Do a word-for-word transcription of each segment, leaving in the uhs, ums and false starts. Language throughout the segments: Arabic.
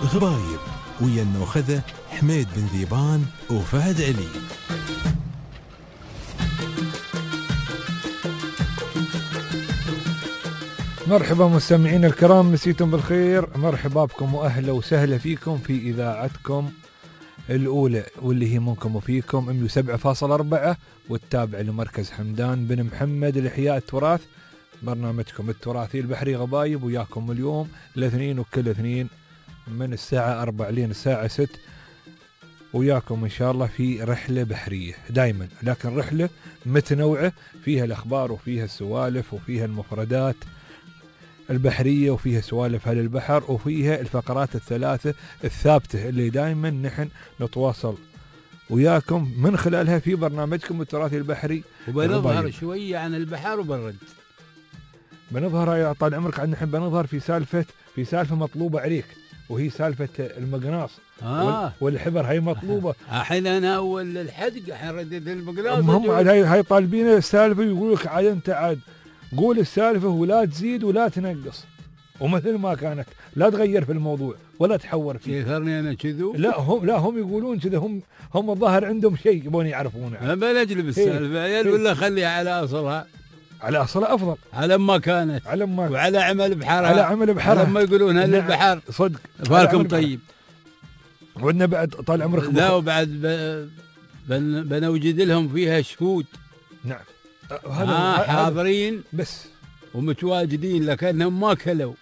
غبايب ويا النوخذة حميد بن ذيبان وفهد علي. مرحبا مستمعين الكرام، مسيتم بالخير، مرحبا بكم واهلا وسهلا فيكم في اذاعتكم الاولى واللي هي منكم وفيكم مية وسبعة فاصلة أربعة والتابع لمركز حمدان بن محمد لإحياء التراث، برنامجكم التراثي البحري غبايب، وياكم اليوم الاثنين وكل اثنين من الساعة أربعة لين الساعة ست، وياكم إن شاء الله في رحلة بحرية دايما، لكن رحلة متنوعة فيها الأخبار وفيها السوالف وفيها المفردات البحرية وفيها سوالف أهل البحر وفيها الفقرات الثلاثة الثابتة اللي دايما نحن نتواصل وياكم من خلالها في برنامجكم التراثي البحري. وبنظهر شوية عن البحر وبنرد، بنظهر يا طال عمرك عن نحن بنظهر في سالفة في سالفة مطلوبة عليك، وهي سالفة المقناص آه. والحبر، هاي مطلوبة. الحين أنا أول الحدق الحين ردد المقناص. هم عاد هاي هاي طالبين السالفة، ويقول لك عاد أنت عاد قول السالفة ولا تزيد ولا تنقص، ومثل ما كانت لا تغير في الموضوع ولا تحور فيه. يثرني أنا كذو؟ لا هم لا هم يقولون كذا، هم هم الظاهر عندهم شيء يبون يعرفونه. أنا بنجلب السالفة عيال ولا خليها على أصلها، على أصلها أفضل، على ما كانت، على ما وعلى عمل بحرها، على عمل بحرها لما يقولون هل البحر صدق فالكم طيب. وعندنا بعد طال عمرك لا وبعد بن بنوجد لهم فيها شهود. نعم هذا آه حاضرين بس ومتواجدين لكنهم ما كلوا،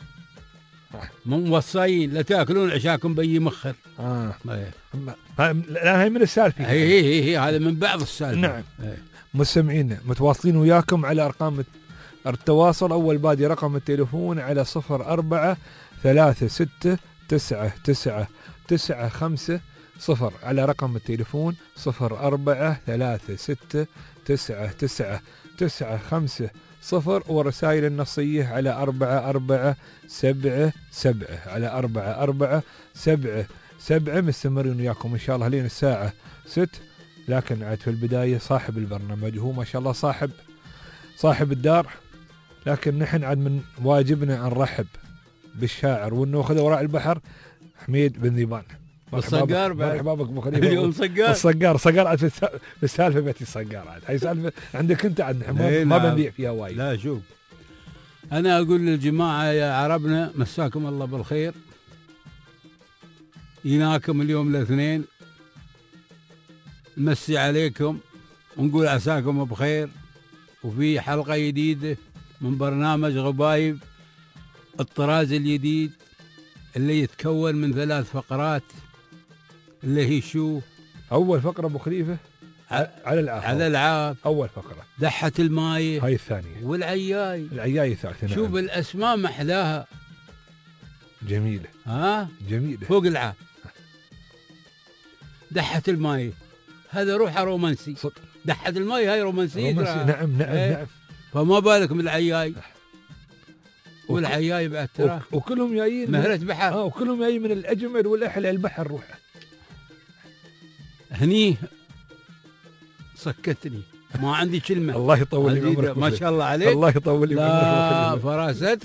موصيين لا تاكلون عشاكم بي مخر. اه لا هي من السالفه، هي هي هي, هي هذا من بعض السالفه. نعم مستمعينا متواصلين وياكم على ارقام التواصل. اول بادي رقم التليفون على صفر أربعة ثلاثة ستة تسعة تسعة تسعة خمسة صفر، على رقم التليفون صفر أربعة ثلاثة ستة تسعة تسعة تسعة خمسة صفر، ورسائل النصية على أربعة أربعة سبعة سبعة على أربعة أربعة سبعة سبعة. مستمرين وياكم إن شاء الله لين الساعة ست، لكن عاد في البداية صاحب البرنامج هو ما شاء الله صاحب صاحب الدار، لكن نحن عاد من واجبنا أن نرحب بالشاعر والنوخذ وراء البحر حميد بن ذيبان. الصقار بعد مرحبا بك ابو خليفه. اليوم صقار الصقار صقار عاد في السالفه بيتي الصقار عاد هاي سالفه عندك انت، عاد ما, ما بنبيع فيها وايد. لا شوف انا اقول للجماعه يا عربنا مساكم الله بالخير، جيناكم اليوم الاثنين نمسي عليكم ونقول عساكم بخير، وفي حلقه جديده من برنامج غبايب الطراز الجديد اللي يتكون من ثلاث فقرات، اللي هي شو؟ أول فقرة أبو خليفة على العاف، على العاف أول فقرة، دحة المايه هاي الثانية، والعياي العياي الثالثة. نعم. شوف الأسماء محلاها جميلة، ها جميلة فوق العاف. دحة المايه هذا روحه رومانسي، دحة المايه هاي رومانسية. رومانسي. نعم نعم ايه؟ نعم. فما بالك بالعياي، والعياي بعد ترى وكلهم جايين مهرة بحر. اه وكلهم جايين من الأجمل والأحلى البحر روحه. هني سكتني ما عندي كلمة. الله يطول لي عمرك ما شاء الله عليك. الله يطول لي عمرك. فراستك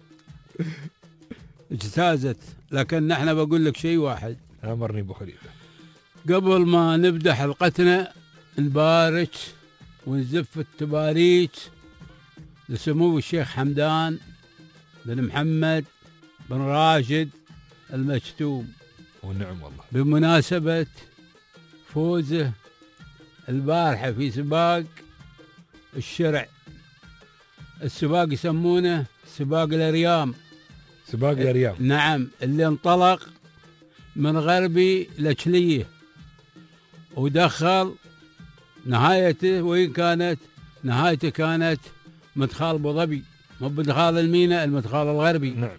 اجتازت. لكن نحن بقول لك شيء واحد، امرني ابو خليفه، قبل ما نبدا حلقتنا نبارك ونزف التباريك لسمو الشيخ حمدان بن محمد بن راشد المكتوم، ونعم والله، بمناسبة فوزه البارحة في سباق الشرع. السباق يسمونه سباق الأريام، سباق الأريام. نعم، اللي انطلق من غربي لشليه ودخل نهايته، وين كانت نهايته؟ كانت مدخال ابو ظبي، مو بدخال الميناء، المدخال الغربي. نعم.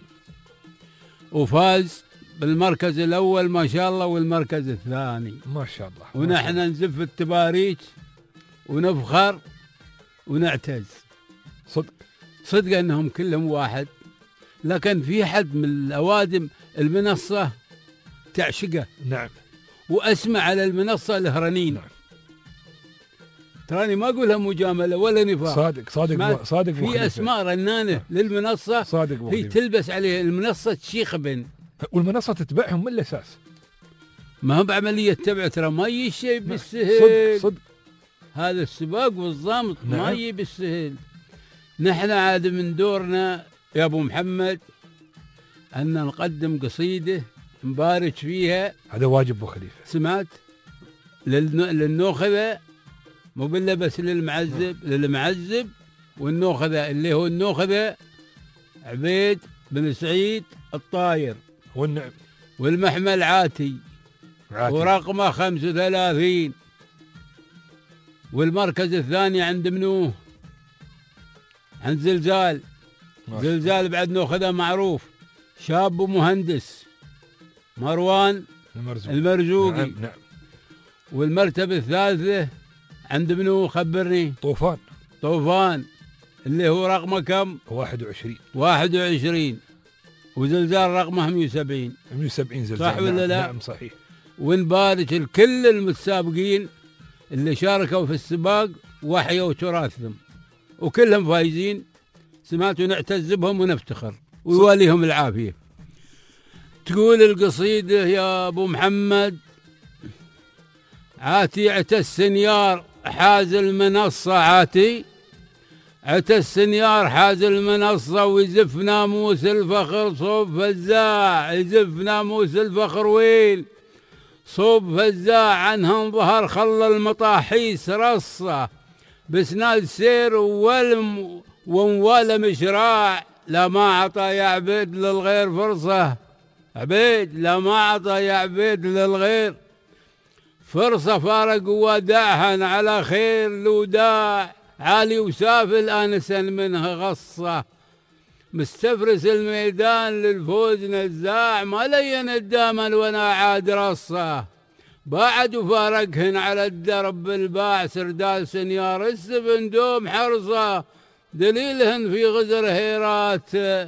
وفاز بالمركز الأول ما شاء الله والمركز الثاني ما شاء الله. ونحن نزف التباريك ونفخر ونعتز. صدق صدق أنهم كلهم واحد، لكن في حد من الأوادم المنصة تعشقه. نعم. وأسمع على المنصة الهرنين. نعم. تراني ما أقولها مجاملة ولا نفاق. صادق صادق صادق. في أسماء رنانة للمنصة. صادق. هي تلبس عليه المنصة شيخ بن والمنصة تتبعهم من الأساس؟ ما هو بعملية تبع، ترى ما يجي شيء بالسهل. صدق صدق. هذا السباق والضامط نعم. ما يجي بالسهل. نحن عاد من دورنا يا أبو محمد أن نقدم قصيدة نبارك فيها. هذا واجب أبو خليفة. سمعت؟ للنوخذة، مو بالله بس للمعذب، للمعذب والنوخذة، اللي هو النوخذة عبيد بن سعيد الطاير، والنعم، والمحمل عاتي, عاتي. ورقمه خمسة وثلاثين. والمركز الثاني عند منو؟ عند زلزال. زلزال بعد نوخذه معروف، شاب ومهندس مروان المرزوقي. المرزوقي. نعم نعم. والمرتبة الثالثة عند منو؟ خبرني. طوفان. طوفان اللي هو رقمه كم؟ واحد وعشرين. واحد وعشرين. وزلزال رقمه مئة وسبعين. مئة وسبعين زلزال. صح ولا نعم لا؟ نعم صحيح. ونبارك الكل المتسابقين اللي شاركوا في السباق وحيوا تراثهم وكلهم فايزين. سمعتوا؟ نعتز بهم ونفتخر ويواليهم العافية. تقول القصيدة يا أبو محمد: عاتي عتى السنيار حاز المنصة، عاتي عتى السنيار حاز المنصة، ويزف ناموس الفخر صوب فزاع، يزف ناموس الفخر ويل صوب فزاع، عنها ظهر خل المطاحيس رصة، بسناد سير وولم وموال مشراع، لا ما عطى يا عبيد للغير فرصة، عبيد لا ما عطى يا عبيد للغير فرصة، فارق وداعها على خير الوداع، عالي وسافل آنسا منها غصة، مستفرس الميدان للفوز نزاع، ما لين الدامن وانا عاد رصة، باعد وفارقهن على الدرب الباع، سردال سنيار السفن دوم حرصة، دليلهن في غزر هيرات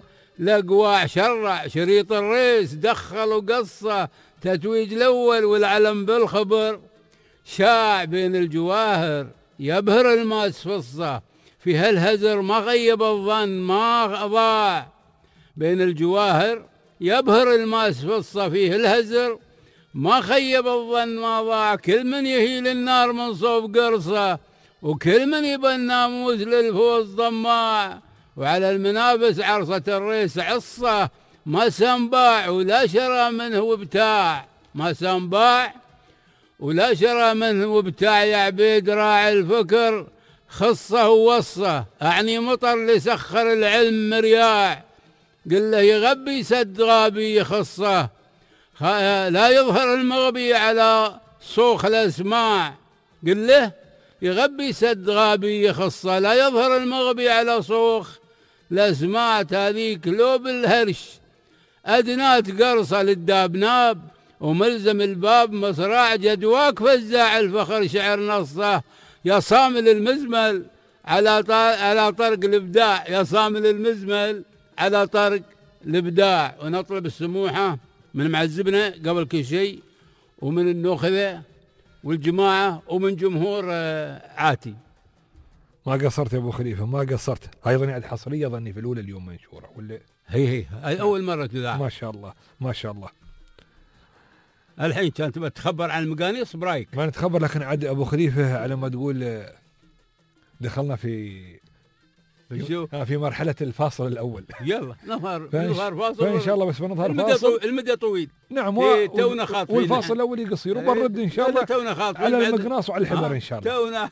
لقواع، شرع شريط الريس دخل وقصة، تتويج الأول والعلم بالخبر شاع، بين الجواهر يبهر الماس فصة، في هالهزر ما غيب الظن ما ضاع، بين الجواهر يبهر الماس فصة، فيه الهزر ما خيب الظن ما ضاع، كل من يهيل النار من صوب قرصة، وكل من يبى الناموس للفوز ضماع، وعلى المنافس عرصة الريس عصة، ما سنباع ولا شرى منه وبتاع، ما سنباع ولا شرى منه وبتاع، يا عبيد راعي الفكر خصه ووصه، أعني مطر لسخر العلم مرياع، قل له يغبي سد غابي يخصه، لا يظهر المغبي على صوخ الأسماع، قل له يغبي سد غابي يخصه، لا يظهر المغبي على صوخ الأسماع، هذيك لو بالهرش أدنات قرصة للدابناب، وملزم الباب مصراع، جدواك فزاع الفخر شعر نصه، يا صامل المزمل على على طرق الإبداع، يا صامل المزمل على طرق الإبداع. ونطلب السموحة من معذبنا قبل كل شيء، ومن النوخذة والجماعة، ومن جمهور عاتي. ما قصرت يا أبو خليفة، ما قصرت. أيضا يعني حصرية ظني في الأولى اليوم منشورة ولا؟ هي هي هاي أول مرة تذاع. ما شاء الله ما شاء الله. الحين كانت تبى تخبر عن المقانيص برايك؟ ما نتخبر، لكن عاد أبو خليفة على ما تقول دخلنا في شو؟ في مرحلة الفاصل الأول. يلا نظهر نظهر فاصل، فإن شاء الله بس بنظهر المدى فاصل. طويل، المدى طويل. نعم. إيه تونا خاطفين، والفاصل الأول قصير، وبنرد إن شاء الله تونا خاطفين على المقناص وعلى الحبر إن شاء الله. تونا.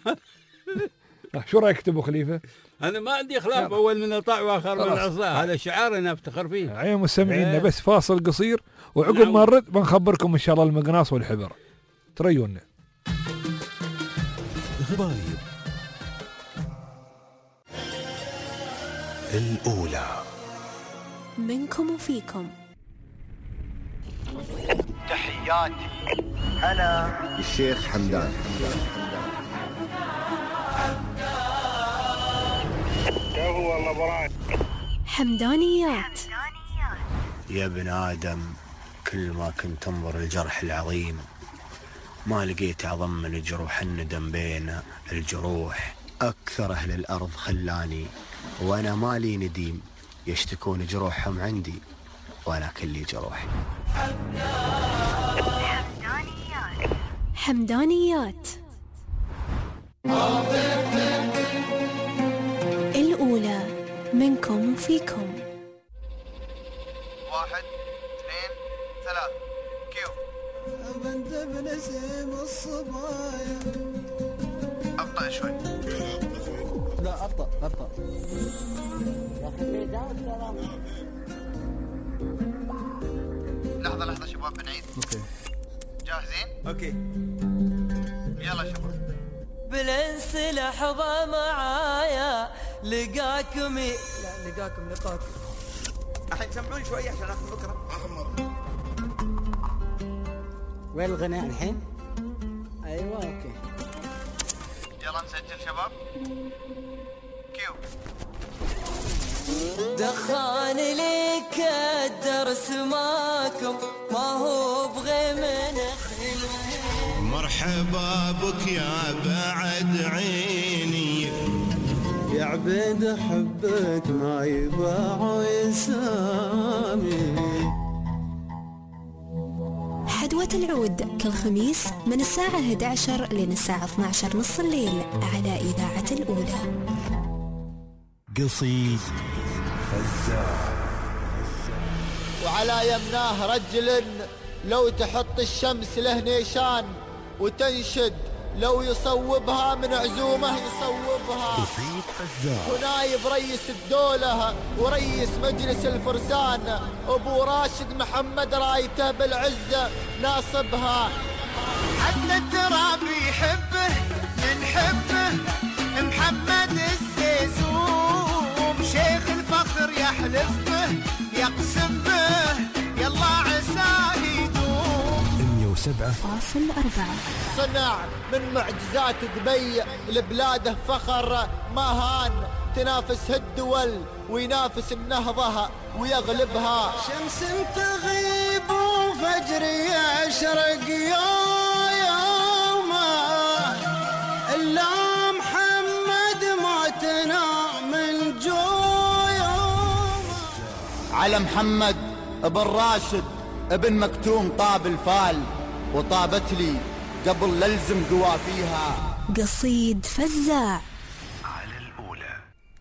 شو رأيك أبو خليفة؟ أنا ما عندي خلاف، أول من الطاع وآخر من العصا، هذا شعار أنا أفتخر فيه. عين مستمعينا، إيه. بس فاصل قصير، وعقب نعم. ما نرد بنخبركم إن شاء الله المقناص والحبر. تريونا. غبايب الأولى منكم وفيكم. تحياتي أنا الشيخ حمدان. هو الله براك. حمدانيات. يا ابن آدم، كل ما كنت انظر الجرح العظيم، ما لقيت أعظم من جروح الندم بين الجروح. أكثر أهل الأرض خلاني وأنا مالي نديم، يشتكون جروحهم عندي وأنا كلي جروح. حمدانيات الأولى منكم وفيكم. واحد اثنين ثلاث كيو. بنت بنسيم الصبايا. أبطأ شوي. لا أبطأ أبطأ. لحظة لحظة شباب بنعيد. أوكي. جاهزين؟ أوكي. يلا شباب. بالانس لحظة معايا لقاكم ي... لا لقاكم لقاكم. الحين سمعوني شوي عشان آخذ فكرة. آخر مرة. وين الغناء الحين؟ أيوة أوكي. يلا نسجل شباب. كيو. دخان لك الدرس ماكم ما هو بغي من خلوه. مرحبا بك يا بعد عيني يا عبيد حبك ما يباع يسامي. حدوة العود كل خميس من الساعة إحدى عشر لين الساعة اثني عشر نص الليل على إذاعة الأولى. قصيد فزاع. وعلى يمناه رجل لو تحط الشمس له نيشان وتنشد لو يصوبها من عزومه يصوبها. قصيد فزاع. ونايب رئيس الدولة ورئيس مجلس الفرسان أبو راشد محمد رايته بالعزة ناصبها. حتى التراب يحبه نحبه محمد السيسوم شيخ الفخر يحلف به يقسم به يلا عساه يدوم. مئة وسبعة فاصل أربعة. صنع من معجزات دبي لبلاده فخر ما هان تنافسها الدول وينافس النهضة ويغلبها. شمس تغيب وفجر يشرق يا يوما إلا محمد موتنا من جويوما. على محمد ابن راشد ابن مكتوم طاب الفال وطابت لي قبل للزم قوافيها. قصيد فزاع. على الأولى.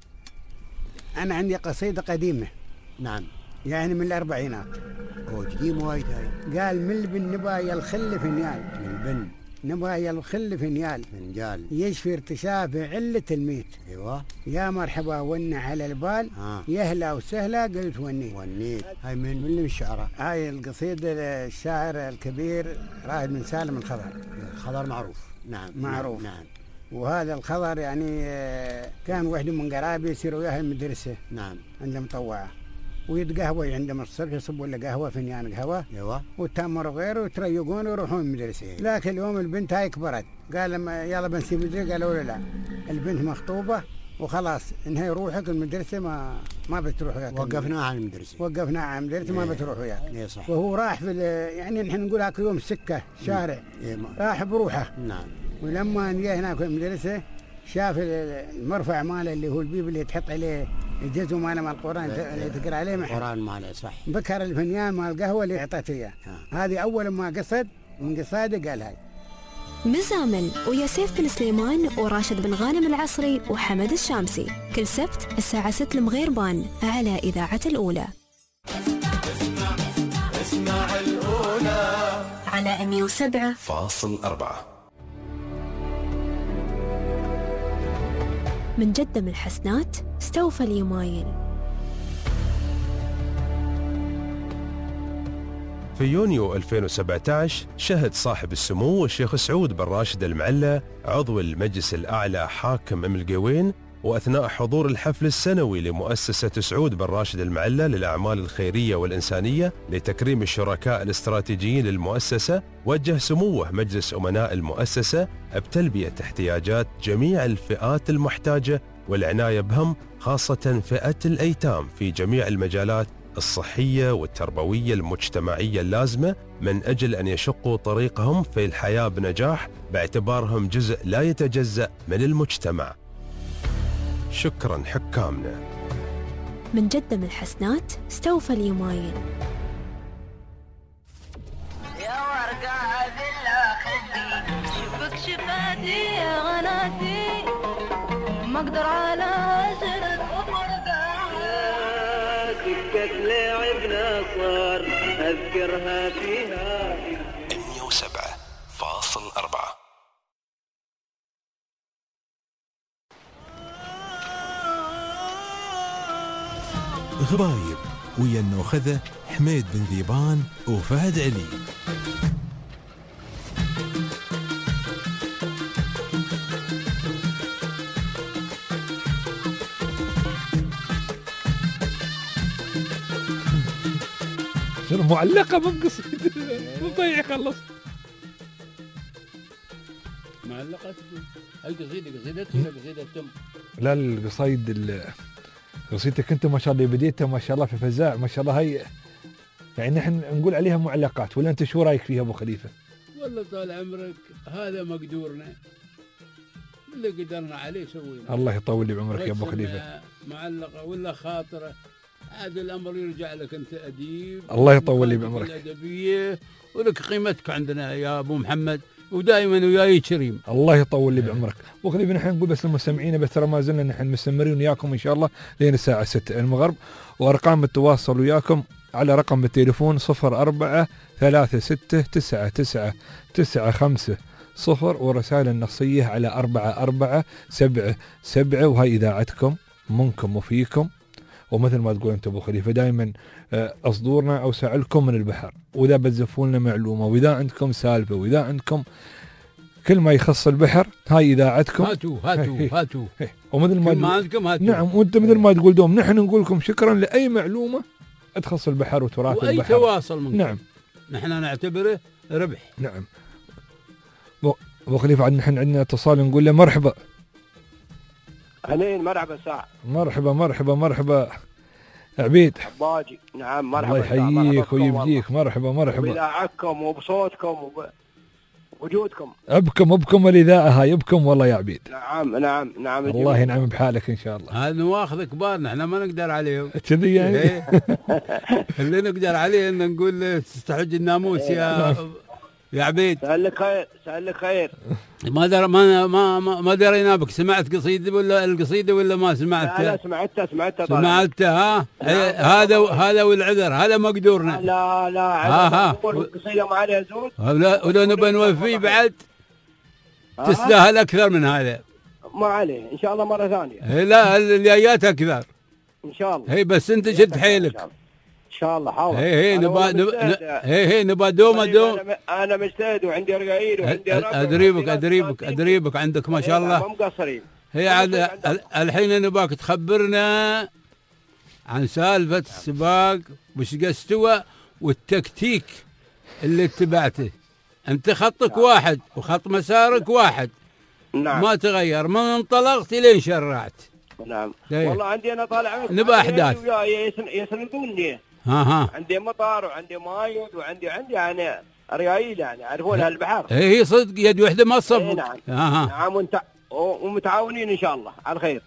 أنا عندي قصيدة قديمة. نعم. يعني من الأربعينات. أوه قديم وايد هاي. قال من البن نبايا الخل في نيال. من البن نبايا الخل في نيال. من جال. يشفي ارتشاف علة الميت. ايوه. يا مرحبا ون على البال. آه. يهلا وسهلا قلت ونيت. ونيت. هاي من من الشعراء. هاي القصيدة الشاعر الكبير رائد بن سالم الخضر. خضر معروف. نعم معروف. نعم. وهذا الخضر يعني كان وحده من قرابي يصيروا وياها المدرسة. نعم. عنده مطوعة ويتقهوى عندهم الصبح يصبوا له قهوة فنيان قهوة. ايوه. وتمروا غيره ويتريقون ويروحون المدرسة. لكن اليوم البنت هاي كبرت قال لما يلا بنسيب المدرسة قالوا له لا البنت مخطوبة وخلاص انهي روحك المدرسة ما ما بتروح وياك. وقفناها عن المدرسة. وقفناها عن المدرسة ما بتروح وياك. ايه صح. وهو راح في يعني نحن نقول هاك يوم سكة شارع. إيه راح بروحه. نعم. ولما جاء هناك في المدرسة شاف المرفع ماله اللي هو البيب اللي تحط عليه الجزء ماله مال القرآن اللي تقرأ عليه محل. القرآن ماله صح. بكر الفنيان مال القهوة اللي اعطته اياه. هذه أول ما قصد من قصاده قال هاي. مزامل ويا سيف بن سليمان وراشد بن غانم العصري وحمد الشامسي كل سبت الساعة ستة المغيربان على إذاعة الأولى. اسمع اسمع الأولى على مئة وسبعة فاصل أربعة. من جدة من الحسنات استوفى اليمايل. في يونيو ألفين وسبعة عشر شهد صاحب السمو الشيخ سعود بن راشد المعلى عضو المجلس الأعلى حاكم أم القوين وأثناء حضور الحفل السنوي لمؤسسة سعود بن راشد المعلى للأعمال الخيرية والإنسانية لتكريم الشركاء الاستراتيجيين للمؤسسة وجه سموه مجلس أمناء المؤسسة بتلبية احتياجات جميع الفئات المحتاجة والعناية بهم خاصة فئة الأيتام في جميع المجالات الصحية والتربوية المجتمعية اللازمة من أجل أن يشقوا طريقهم في الحياة بنجاح باعتبارهم جزء لا يتجزأ من المجتمع. شكرا حكامنا. من جدة من الحسنات استوفى اليماين. يا ورقة بالله خدي شوفك شفاتي يا غناتي ما اقدر على عشرة ورقة سكت لعبنا صار اذكرها فيها مية وسبعة فاصل أربعة. غبايب ويا النوخذة حميد بن ذيبان وفهد علي. شنو معلقة من قصيدة مضيع يخلص معلقة القصيدة قصيدتك ولا قصيدة تم؟ لا القصيد قصيدتك انت ما شاء الله بديتها ما شاء الله في فزاع ما شاء الله. هي يعني نحن نقول عليها معلقات ولا انت شو رايك فيها ابو خليفة؟ والله طال عمرك هذا مقدورنا اللي قدرنا عليه سوينا. الله يطول لي بعمرك يا ابو خليفة. معلقة ولا خاطرة عاد الامر يرجع لك انت اديب. الله يطول لي بعمرك. الادبية ولك قيمتك عندنا يا ابو محمد ودائما وياي كريم. الله يطول لي بعمرك ابو خليفة. نحن نقول بس للمستمعين بس ترى ما زلنا نحن مستمرين وياكم ان شاء الله لين الساعة ستة المغرب، وارقام التواصل وياكم على رقم التليفون صفر أربعة ثلاثة ستة تسعة تسعة تسعة خمسة صفر، ورسائل النصية على أربعة أربعة سبعة سبعة. وهي إذاعتكم منكم وفيكم، ومثل ما تقول أنت أبو خليفة دائما أصدورنا أوسع لكم من البحر، وإذا بتزفوا لنا معلومة وإذا عندكم سالفة وإذا عندكم كل ما يخص البحر هاي إذاعتكم. هاتوا هاتوا هي هاتوا هي. ومثل ما, ما عندكم هاتوا. نعم وأنت مثل ما تقول دوم نحن نقول لكم شكرا لأي معلومة تخص البحر وتراث وأي البحر. وأي تواصل منكم. نعم نحن نعتبره ربح. نعم أبو خليفة عندنا نحن عندنا اتصال نقول له مرحبا. أهلين مرحبا ساعة. مرحبا مرحبا مرحبا عبيد باجي. نعم مرحبا. الله يحييك ويبجيك. مرحبا مرحبا بإذاعتكم وبصوتكم وبوجودكم. أبكم أبكم الإذاعة هاي أبكم والله يا عبيد. نعم نعم نعم. الله ينعم بحالك إن شاء الله. هذا نواخذ كبارنا احنا ما نقدر عليهم كذي يعني. اللي نقدر عليه ان نقول تستحج الناموس يا يا عبيد. سألك خير سألك خير. ما در ما ما ما, ما درينا بك. سمعت قصيدة ولا القصيدة ولا ما سمعتها؟ لا لا سمعتها سمعتها طبعا. سمعتها ها؟ هذا هذا والعذر هذا مقدورنا. لا لا ها ها القصيدة ما عليها زود. لا ولو نبى نوفي بعد تستاهل أكثر من هذا. ما عليه إن شاء الله مرة ثانية. لا الجايات أكثر إن شاء الله. هي بس أنت شد حيلك. إن شاء الله حاضر. هي هي نبى هي هي نبى دوم دوم. أنا مجتهد وعندي رقايل وعندي أدريبك أدريبك أدريبك عندك ما شاء الله. ما مقصرين. هي عاد الحين نباك تخبرنا عن سالفة السباق وش استوى والتكتيك اللي اتبعته. أنت خطك نعم. واحد وخط مسارك واحد. نعم. ما تغير من انطلقت لين شرعت. نعم. دايه. والله عندي أنا طالع نبى أحداث. يسندوني. ها ها. عندي مطار وعندي مايود وعندي عندي يعني ريايل يعني يعرفون هالبحر. هي صدق يد وحده ما تصفق. إيه نعم. ها ها. نعم وانت ومتعاونين ان شاء الله على الخير.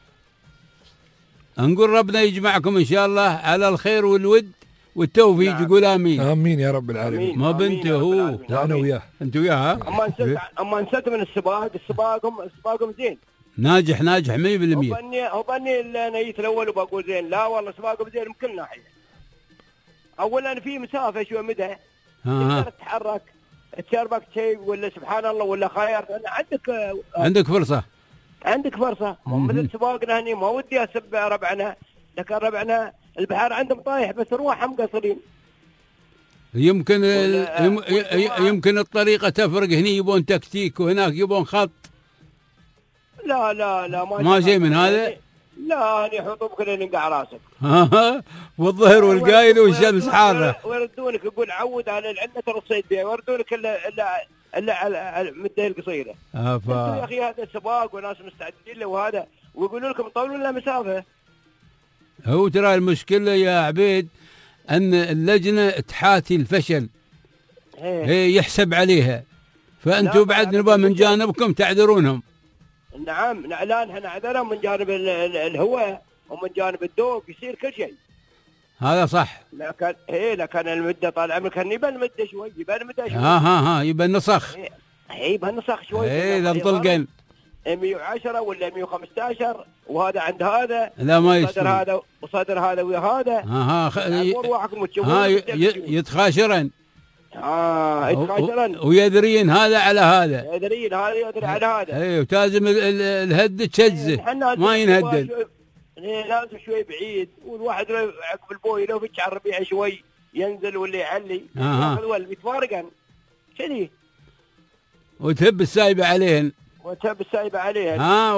نقول ربنا يجمعكم ان شاء الله على الخير والود والتوفيق. نعم. يقول امين. امين يا رب العالمين. ما بنته هو. انا وياه. انت وياه. اما نسيت اما نسيت من السباق السباقهم السباقهم زين. ناجح ناجح مية بالمية. هو بني هو بني اللي انا جيت الاول وبقول زين. لا والله سباقهم زين من كل ناحيه. اولا في مسافه شوي مدى تقدر تتحرك تشربك شيء ولا سبحان الله ولا خير. عندك عندك فرصه عندك فرصه. مثل سباقنا هني ما ودي اسب ربعنا لكن ربعنا البحر عندهم طايح بس روحهم قصرين. يمكن يم يمكن الطريقه تفرق. هني يبون تكتيك وهناك يبون خط. لا لا لا ما ما شيء من هذا. لا أنا يحطوك لين ينقع راسك. والظهر والقايل والشمس حارة. ويردونك يقول عود على عندنا ترى الصيد بيه ويردونك إلا إلا إلا على المدة القصيرة. أنتوا يا أخي هذا سباق وناس مستعدين له وهذا ويقولوا لكم طولوا لنا مسافة. هو ترى المشكلة يا عبيد أن اللجنة تحاتي الفشل. هي يحسب عليها. فأنتوا بعد نبغى من جانبكم تعذرونهم. نعم لا نحن نعذرهم من جانب الهواء ومن جانب الذوق يصير كل شيء. هذا صح. لكن ايه لكن المده طال عمرك يبى المده شوي يبى المده شوي. ها ها ها يبى النسخ. ايه يبى النسخ شوي. ايه اذا انطلقن مية وعشرة ولا مية وخمسة عشر وهذا عند هذا. لا ما يصير. وصدر هذا وصدر هذا ويا هذا. ها ها خ... ي... ها يتخاشرن. اه يتخاشرن. ويدرين هذا على هذا. يدرين هذا يدري على هذا. ايه وتازم ال... ال... الهد تشزه ما ينهدد. لازم شوي بعيد والواحد عقب البوي لو فتش على الربيع شوي ينزل ولا يعلي ياخذ ولد يتفارقن كذي. وتهب السايبه عليهن. وتهب السايبه عليهن. ها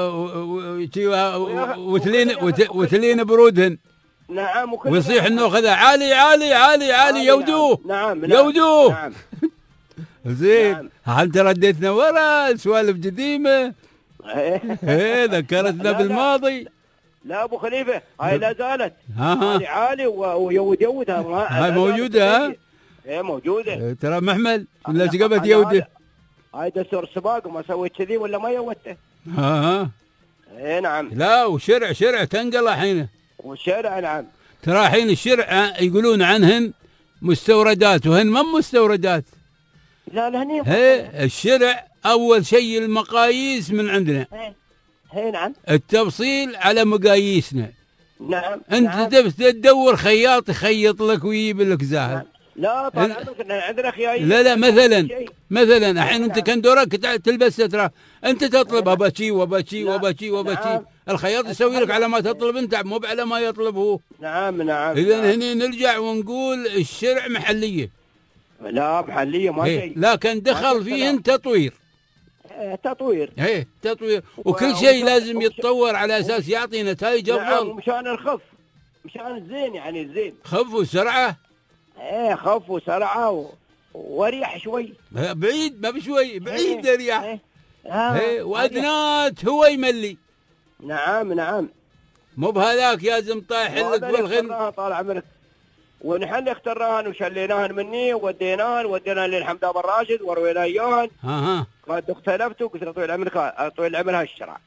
وتلين وتلين برودهن. نعم. ويصيح انه خذا عالي عالي عالي عالي يودوه. نعم. يودوه. نعم. زين انت رديتنا ورا سوالف قديمه. ايه ذكرتنا بالماضي. لا ابو خليفه هاي لا زالت. ها هاي عالي ويود يودها. هاي موجوده. ها ايه موجوده. ترى محمل ولا جابت يوده. هاي دستور السباق وما سويت كذي ولا ما يودته. ها ها ايه نعم. لا وشرع شرع تنقل الحين. والشرع نعم. ترى الحين الشرع يقولون عنهن مستوردات وهن ما مستوردات. لا لا هني. هي الشرع اول شيء المقاييس من عندنا. هي نعم. التفصيل على مقاييسنا. نعم. انت نعم. تدور خياط يخيط لك ويجيب لك زاهد. نعم. لا طال عمرك عندنا خيايط. لا لا مثلا مثلا الحين انت كان دورك تلبس ترى انت تطلب اباتشي واباتشي واباتشي واباتشي. الخياط يسوي لك على ما تطلب انت مو على ما يطلب هو. نعم نعم. اذا نعم. هنا نرجع ونقول الشرع محليه. لا محليه ما شيء. لكن دخل فيهن تطوير. تطوير. ايه تطوير وكل شيء لازم يتطور على اساس يعطي نتائج افضل. نعم مشان الخف مشان الزين يعني الزين. خف وسرعه. ايه خف وسرعه و... وريح شوي. بعيد ما بشوي بعيد ايه رياح. ايه, ايه وادنات هو يملي. نعم نعم. مو بهذاك يازم طايح لك بالغن. طال عمرك. ونحن اخترناهن وشليناهن مني ووديناهن وديناهن للحمد بن راشد وروينا اياهن. ها ها. قد اختلفتوا قلت له طويل عمرك طويل عمرها الشرع.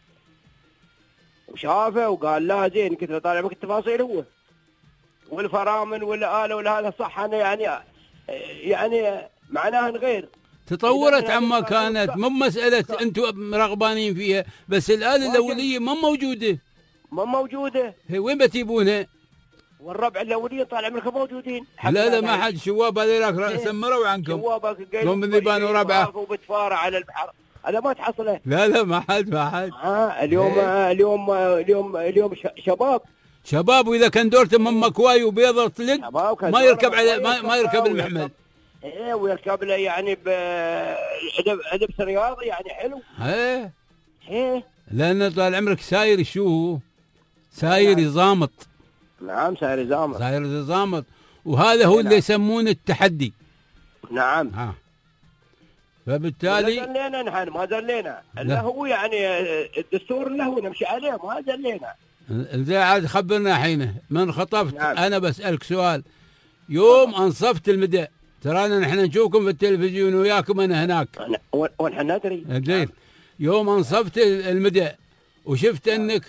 وشافه وقال لا زين قلت له طال عمرك التفاصيل هو. والفرامن ولا آلة ولا هذا صح انا يعني يعني معناها غير. تطورت عما كانت مو مسألة انتم رغبانين فيها بس الآلة الأولية ما موجودة. ما موجودة. هي وين بتجيبونها؟ والربع الاولين طال عمرك موجودين. لا لا ما حد شواب هذيلاك سمروا عنكم. شوابك قوم بالذيبان وربعه. وبتفارع على البحر هذا ما تحصله. لا لا ما حد ما حد. ها اليوم ايه. اليوم اليوم اليوم شباب. شباب واذا كان دورته من مكواي وبيضة طلق ما يركب على ما, ما يركب المحمل. ايه ويركب له يعني بلبس رياضي يعني حلو. ايه ايه لان طال عمرك ساير شو ساير يزامط. نعم ساير يزامط. ساير يزامط وهذا هو نعم. اللي يسمونه التحدي. نعم. ها فبالتالي ما زلينا نحن ما زلينا الا هو يعني الدستور اللي هو نمشي عليه ما زلينا. زين عاد خبرنا الحين من خطفت. نعم. انا بسالك سؤال يوم انصفت المدى ترانا نحن نشوفكم في التلفزيون وياكم انا هناك ونحن ندري. زين يوم انصفت المدى وشفت انك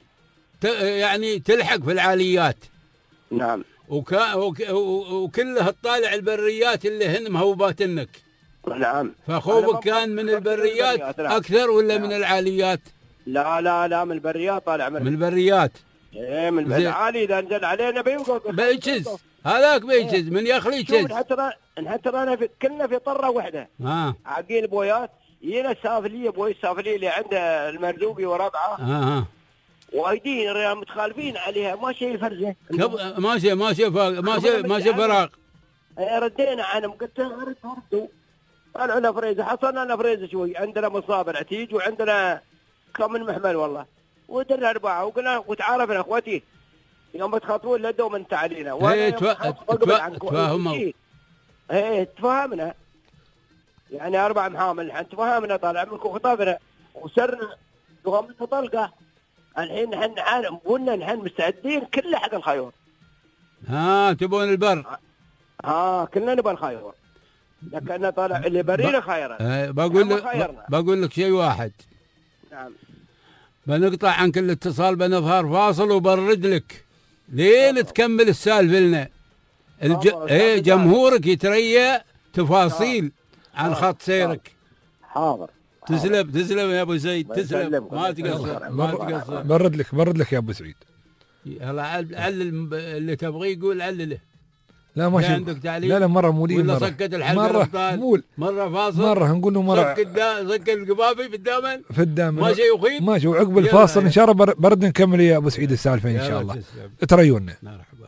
يعني تلحق في العاليات. نعم. وكا وك وكلها تطالع البريات اللي هن مهوبات انك. نعم. فخوفك كان من البريات اكثر ولا نعم. من العاليات؟ لا لا لا من البريات طالع عمرك. من البريات. ايه من العالي اذا نزل علينا بيوقف. بيجز هذاك بيجز من يخلي يجز. نحن نحن انا في كلنا في طره واحده. ها. عاقين بويات يجينا السافليه بوي السافليه اللي عنده المرزوقي وربعه. ها. وايدين الرجال متخالفين عليها ما شيء فرجه. ماشي ماشي ماشي ماشي فراغ. ردينا عنهم قلت ردوا ردوا. طلعوا لنا فريزه حصلنا لنا فريزه شوي عندنا مصابر عتيج وعندنا كم من محمل والله ودرنا اربعه وقلنا وتعارفنا اخوتي يوم تخاطبون لدوا من تعالينا. ايه تفاهموا. ايه تفاهمنا يعني اربع محامل الحين تفاهمنا طال عمرك وخطبنا وسرنا يوم طلقه الحين نحن نحن قلنا نحن مستعدين كله حق الخيور. ها تبون البر. ها كلنا نبغى الخيور لكن طالع اللي برينا خيرا. أه بقول لك بقول لك شيء واحد. نعم. بنقطع عن كل اتصال، بنظهر فاصل وبرد لك لين تكمل السالفة لنا. الج... ايه جمهورك يتريى تفاصيل عن خط سيرك. حاضر. تسلم تسلم يا ابو سعيد، تسلم ما تقصر ما تقصر. برد لك برد لك يا ابو سعيد. يلا علل اللي تبغيه يقول علله. لا ما عندك تعليق؟ لا لا مرة مولين ولا سكت الحلقة مرة مول مرة فاصل مرة هنقول له مرة سكت سكت القبابي في الدامن في الدامن ماشي يخيب ماشي. وعقب الفاصل ان شاء الله برد نكمل يا ابو سعيد السالفة ان شاء الله. تريونا. مرحبا.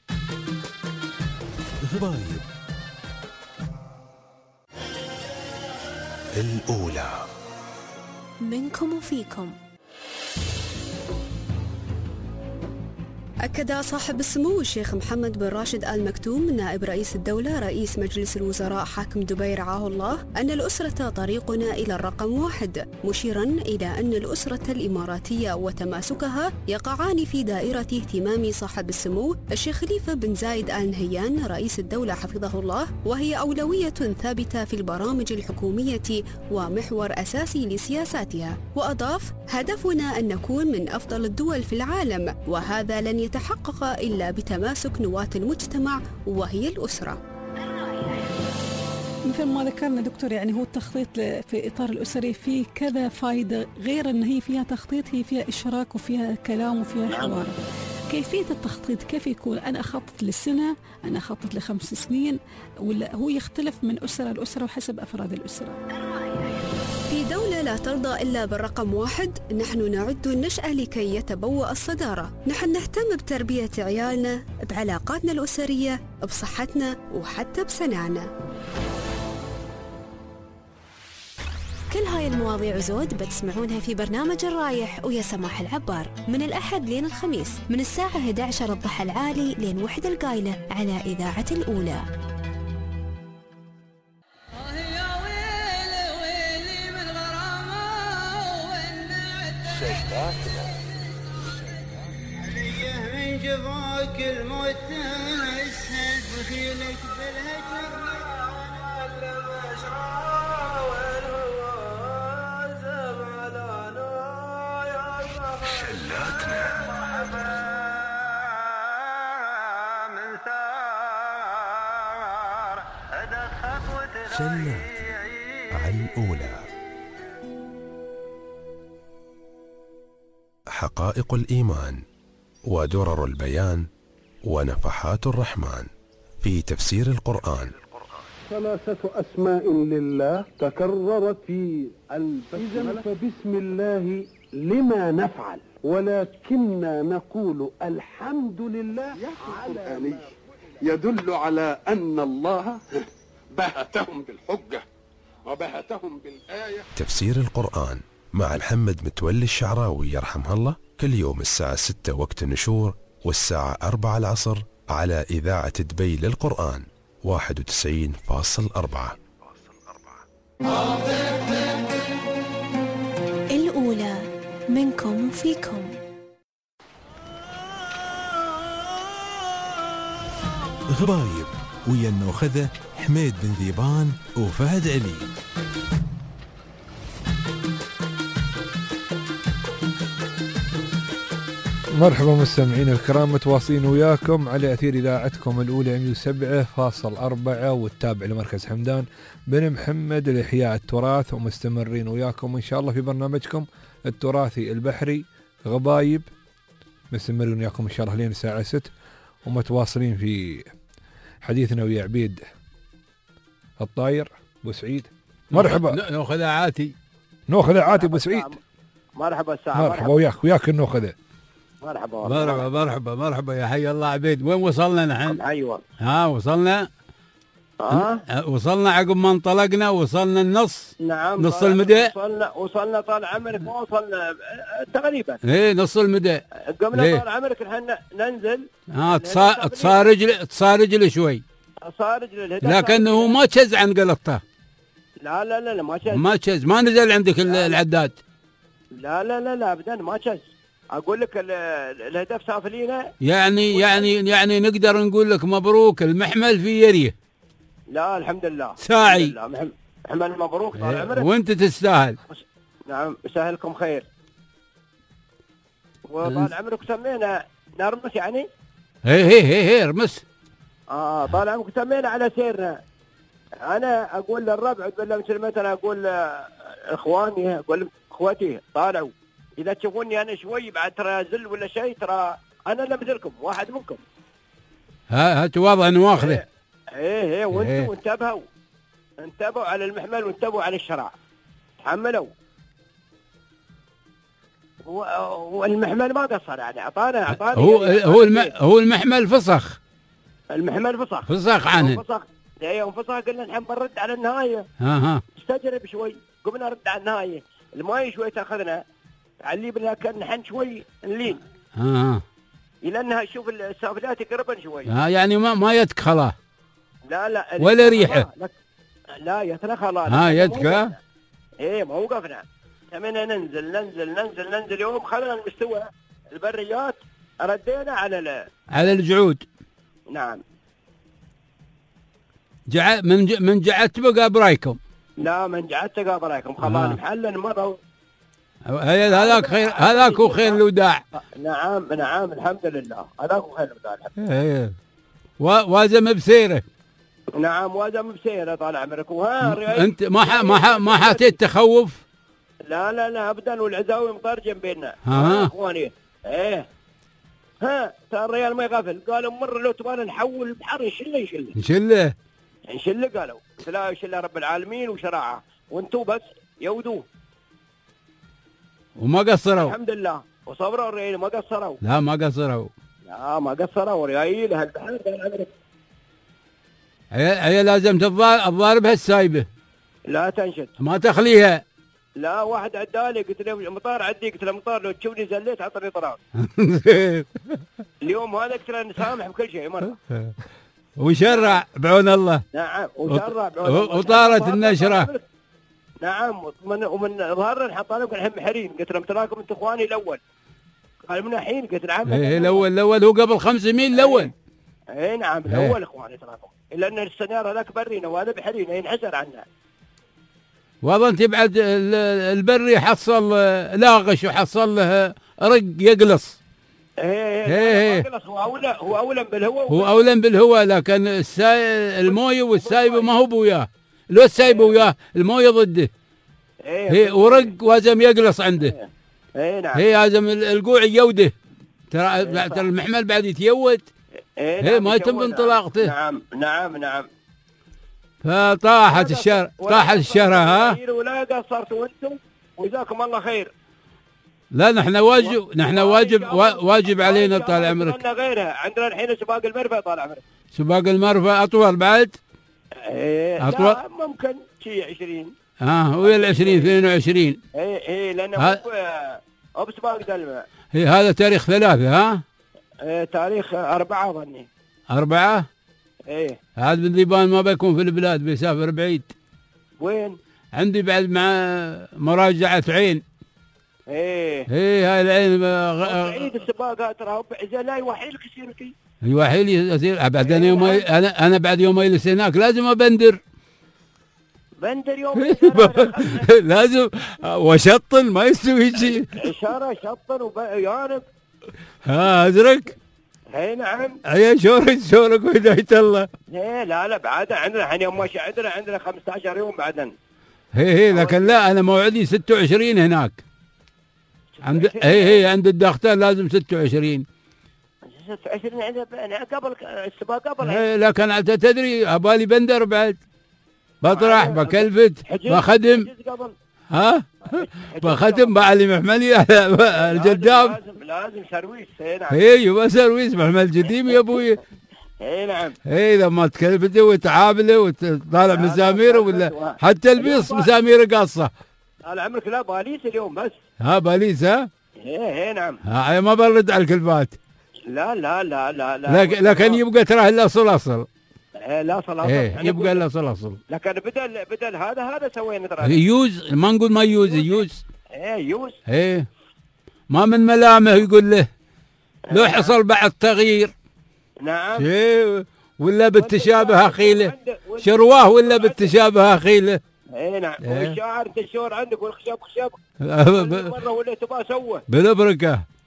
غبايب الأولى منكم وفيكم. أكد صاحب السمو الشيخ محمد بن راشد آل مكتوم نائب رئيس الدولة رئيس مجلس الوزراء حاكم دبي رعاه الله أن الأسرة طريقنا إلى الرقم واحد، مشيرا إلى أن الأسرة الإماراتية وتماسكها يقعان في دائرة اهتمام صاحب السمو الشيخ خليفة بن زايد آل نهيان رئيس الدولة حفظه الله، وهي أولوية ثابتة في البرامج الحكومية ومحور أساسي لسياساتها. وأضاف: هدفنا أن نكون من أفضل الدول في العالم، وهذا لن يتحقق إلا بتماسك نواة المجتمع وهي الأسرة. مثل ما ذكرنا دكتور، يعني هو التخطيط في إطار الأسري فيه كذا فائدة، غير أن هي فيها تخطيط، هي فيها إشراك وفيها كلام وفيها حوار. كيفية التخطيط كيف يكون؟ أنا أخطط للسنة، أنا أخطط لخمس سنين، ولا هو يختلف من أسرة لأسرة وحسب أفراد الأسرة؟ في دولة لا ترضى إلا بالرقم واحد، نحن نعد النشأة لكي يتبوأ الصدارة. نحن نهتم بتربية عيالنا، بعلاقاتنا الأسرية، بصحتنا وحتى بسنعنا. كل هاي المواضيع وزود بتسمعونها في برنامج الرايح ويا سماح العبار من الأحد لين الخميس من الساعة إحدى عشرة الضحى العالي لين وحدة القايلة على إذاعة الأولى. عليه من جفاك الموت تسهل بخيلك بالهجر علم اشرار والوازم على نايا شلاتنا من ثار هدى خطوة شلات على الأولى. حقائق الإيمان ودرر البيان ونفحات الرحمن في تفسير القرآن. ثلاثة أسماء لله تكررت في البسملة، فبسم الله لما نفعل، ولكننا نقول الحمد لله. القرآني يدل على أن الله بهتهم بالحجة وبهتهم بالآية. تفسير القرآن مع محمد متولي الشعراوي يرحمه الله، كل يوم الساعة ستة وقت النشور والساعة أربعة العصر على إذاعة دبي للقرآن واحد وتسعين فاصل أربعة. الأولى منكم وفيكم. غبايب ويا النوخذة حميد بن ذيبان وفهد علي. مرحبا مستمعين الكرام، متواصلين وياكم على أثير إذاعتكم الأولى مئة وسبعة فاصل أربعة والتابع لمركز حمدان بن محمد لإحياء التراث، ومستمرين وياكم إن شاء الله في برنامجكم التراثي البحري غبايب. مستمرين وياكم إن شاء الله لين الساعة ستة، ومتواصلين في حديثنا ويا عبيد الطاير أبو سعيد. مرحبا. نوخذ عاتي نوخذ عاتي أبو سعيد. مرحبا الساعة. مرحبا, مرحبا وياك وياك النوخذ. مرحبا مرحبا مرحبا مرحبا يا حي الله عبيد. وين وصلنا نحن؟ ايوه ها وصلنا ها وصلنا عقب ما انطلقنا، وصلنا النص. نعم نص المدى. وصلنا وصلنا طال عمرك، ما وصلنا تقريبا ايه نص المدى. قمنا طال عمرك الحين ننزل. ها تصارج لي تصارج لي شوي. صارج للهدف، لكنه ما تشز عن قلطته. لا لا لا ما تشز ما تشز ما نزل عندك العداد. لا لا لا لا ابدا ما تشز. اقول لك الهدف سافلينا، يعني يعني يعني نقدر نقول لك مبروك المحمل في يريه. لا الحمد لله ساعي. الحمد لله محمل مبروك طال عمرك. وانت تستاهل. نعم يسهلكم خير. وطال عمرك سمينا نرمس يعني. هي هي هي هي رمس. اه طال عمرك سمينا على سيرنا. انا اقول للربع ولا مثل مثلا اقول اخواني اقول اخواتي طالعوا اذا تشوفوني انا شوي بعد ترى زل ولا شيء ترى انا لا مثلكم واحد منكم. ها هات وضع نواخذه. ايه ايه وانتم انتبهوا انتبهوا على المحمل وانتبهوا على الشرع. تحملوا. والمحمل ما قصر يعني اعطانا اعطانا هو يعني هو الم... هو المحمل فسخ. المحمل فسخ. فسخ عنه. فسخ. ايوه فسخ قلنا نحن بنرد على النهايه. ها ها. استجرب شوي قمنا نرد على النهايه. الماي شوي تاخذنا علي بنا كان نحن شوي نلين. ها ها. الى انها شوف السافلات يقربن شوي. ها يعني ما ما يدك خلاص. لا لا ولا ريحه. لا يدك خلاص. ها يدك ها. ايه ما وقفنا. تمنا ننزل ننزل ننزل ننزل يوم خلينا المستوى البريات ردينا على ال... على الجعود. نعم. جع من ج... من جعدت بقى برايكم. لا من جعدت بقى برايكم خلاص محلا مرة. هذاك خير هذاك هو خير الوداع. نعم نعم الحمد لله هذاك هو خير الوداع الحمد لله. ايه وازم بسيره. نعم وازم بسيره طال عمرك. وها انت ما ح... ما ح... ما حطيت تخوف. لا لا لا ابدا والعزاوي مطرجم بيننا. ها اخواني ايه ها ترى الريال ما يغفل. قالوا مره لو تبغى نحول البحر نشله نشله نشله نشله قالوا لا يشله رب العالمين وشرعه وانتم بس يودوه. وما قصروا الحمد لله وصبروا الريال ما قصروا. لا ما قصروا. لا ما قصروا الريال هالبحر قال عمرك. هي هي لازم تضارب هالسايبه. لا تنشد ما تخليها. لا واحد عدالي قلت له مطار عدي قلت له مطار لو تشوفني زليت عطني طراز. اليوم هذا قلت له نسامح بكل شيء مره. وشرع بعون الله. نعم وشرع بعون الله. وطارت النشره. نعم ومن ومن ظهرنا نحط لكم الحين محرين قلت لهم تراكم انتم اخواني الاول. قال من الحين قلت نعم. ايه الاول الاول هو قبل خمس سنين الاول. اي نعم الاول اخواني تراكم الا ان السناره هذاك برينا وهذا بحرينا ينحسر عنا. والله انت بعد البري حصل لاغش وحصل له رق يقلص. ايه ايه يقلص. هو اولى هو اولى بالهواء. هو اولى بالهواء لكن الساي المويه والسايبه ما هو بوياه. لو السايبه وياه المويه ضده. ايه ورق وازم يقلص عنده. ايه نعم. هي لازم القوع يوده. ترى ترى المحمل بعد يتيود. ايه ما يتم انطلاقته. نعم نعم نعم. فطاحت الشر طاحت الشرة ها. ولا قصرتوا انتم وجزاكم الله خير. لا نحن واجب نحن واجب واجب علينا طال عمرك. عندنا غيرها عندنا الحين سباق المرفأ طال عمرك. سباق المرفأ اطول بعد؟ ايه أطول. لا ممكن شيء عشرين. ها هو العشرين اثنين وعشرين. ايه ايه لانه ها... هو بسباق دلمة. ايه هذا تاريخ ثلاثة ها؟ ايه تاريخ أربعة ظني. أربعة؟ ايه هذا بالذيبان ما بيكون في البلاد بيسافر بعيد. وين؟ عندي بعد مع مراجعة عين. ايه ايه هاي العين بعيد السباقات ترى اذا لا يوحيلك يصير كي. يوحيل يصير بعد انا يوم انا انا بعد يوم اجلس هناك لازم ابندر. بندر يوم لازم وشطن ما يستوي شيء. اشاره شطن ويانب. ها ازرق. اي نعم. اي شورك شورك وهدايه الله. ايه لا لا بعد عندنا الحين يوم ماشي عندنا عندنا خمسة عشر يوم بعدين. هي هي لكن لا انا موعدي ستة وعشرين هناك. عند هي هي عند الدختر لازم ستة وعشرين. ستة وعشرين عندنا قبل السباق قبل. ايه لكن انت تدري ابالي بندر بعد. بطرح بكلفت بخدم. ها؟ بخدم بعلي محملي على الجدام. لازم لازم سرويس. اي نعم. ايوه سرويس محمل جديم يا ابوي. اي نعم. اي لما تكلفته وتعامله وتطالع مساميره ولا حتى البيص مساميره قاصه. طال عمرك لا باليس اليوم بس. ها باليس ها؟ ايه ايه نعم. ها ما برد على الكلفات. لا لا لا لا لا. لكن, لكن يبقى تراه الا اصل اصل. ايه لا اصل اصل. ايه يبقى الا اصل اصل. لكن بدل بدل هذا هذا سوينا ترى. يوز ما نقول ما يوز يوز. ايه يوز. ايه ما من ملامه يقول له لو حصل بعد تغيير. نعم. ايه ولا بالتشابه اخيله. شرواه ولا بالتشابه اخيله. اي نعم. إيه. والشعر انت الشعر عندك والخشب خشب. مره ولا تبغى سوه. بالبركه.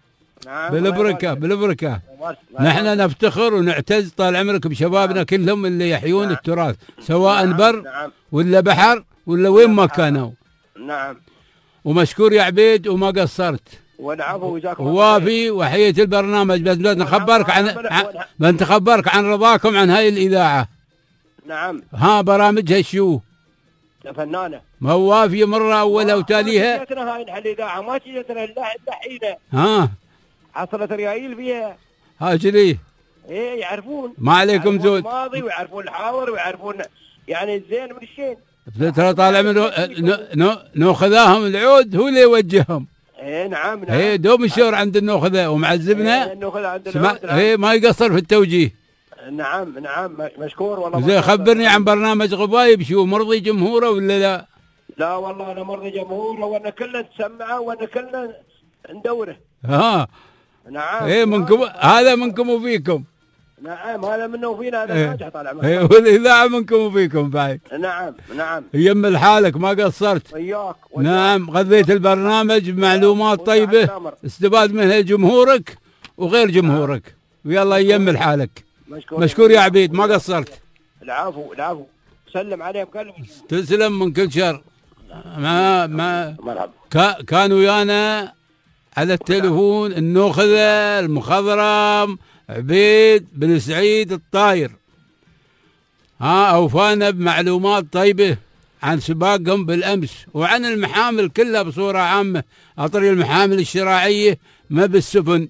نعم بالبركة بالبركة. نحن نفتخر ونعتز طال عمرك بشبابنا نعم. كلهم اللي يحيون نعم. التراث سواء نعم. بر نعم. ولا بحر ولا وين ما كانوا. نعم. ومشكور يا عبيد وما قصرت. والعفو وجزاكم الله وافي وحية البرنامج. بس بدنا نخبرك عن بدنا نخبرك عن رضاكم عن هاي الإذاعة. نعم. ها برامجها شو؟ فنانة. ما هو وافي مرة أولها وتاليها. ما جتنا هاي الإذاعة ما جتنا إلا حين. ها. حصلت ريايل فيها. ها شلي؟ إيه يعرفون. ما عليكم زود. الماضي ويعرفون الحاضر ويعرفون يعني الزين من الشين. ترى طالع من ناخذاهم العود هو اللي يوجههم. ايه نعم نعم. ايه دوم الشهر عند النوخذه ومعذبنا. ايه النوخذه عند العود. نعم. ايه ما يقصر في التوجيه. نعم نعم مشكور والله. زين خبرني عن برنامج غبايب شو مرضي جمهوره ولا لا؟ لا والله انا مرضي جمهوره وانا كلنا نسمعه وانا كلنا ندوره. ها. نعم. ايه منكم هذا منكم وفيكم. نعم هذا منه وفينا هذا إيه. ناجح طالع معنا. ايه والاذاعه منكم وفيكم بعد. نعم نعم. يم لحالك ما قصرت. وياك. نعم غذيت البرنامج بمعلومات طيبه استفاد منها جمهورك وغير جمهورك ويلا يم لحالك. مشكور, مشكور يا عبيد ما قصرت. العفو العفو. سلم عليهم كلهم. تسلم من كل شر. ما ما كا كانوا ويانا على التليفون النوخذه المخضرم عبيد بن سعيد الطاير. ها اوفانا بمعلومات طيبه عن سباقهم بالامس وعن المحامل كلها بصوره عامه. اطري المحامل الشراعيه ما بالسفن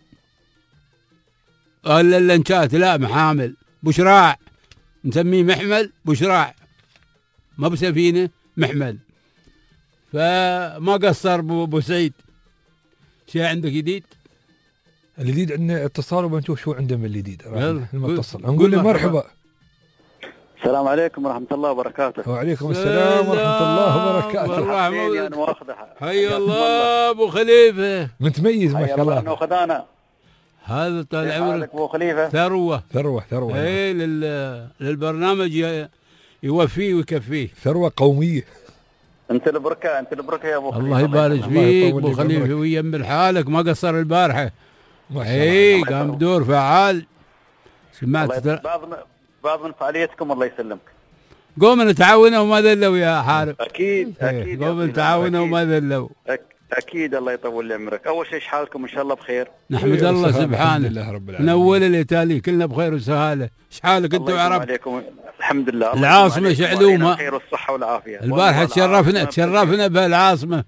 ولا اللانشات لا محامل بشراع نسميه محمل بشراع ما بسفينه محمل. فما قصر ابو سعيد. شيء عندك جديد؟ الجديد عندنا اتصال وبنشوف شو عنده من الجديد. المتصل نقول له مرحبا. السلام عليكم ورحمة الله وبركاته. وعليكم السلام ورحمة الله وبركاته. حي الله ابو خليفة متميز ما شاء الله. ناخذانا هذا طال عمرك ابو خليفة. ثروة ثروة ثروة. اي لل... للبرنامج يوفيه ويكفيه. ثروة قومية. انت البركة انت البركة يا ابو خليفة. الله يبارك فيك ابو خليفة ويم حالك ما قصر البارحة. اي قام بدور فعال. سمعت بعض بعض من فعاليتكم الله يسلمك. قوم نتعاون وما ذلوا يا حارب. اكيد اكيد. قوم نتعاون وما ذلوا. اكيد الله يطول لي عمرك. اول شيء حالكم ان شاء الله بخير. نحمد الله سبحانه. لله رب العالمين. من اول الايتالي كلنا بخير وسهاله. ايش حالك انت وعرب؟ عليكم الحمد لله. العاصمه شعلومه. الخير والصحه والعافيه. البارحه تشرفنا تشرفنا بالعاصمه.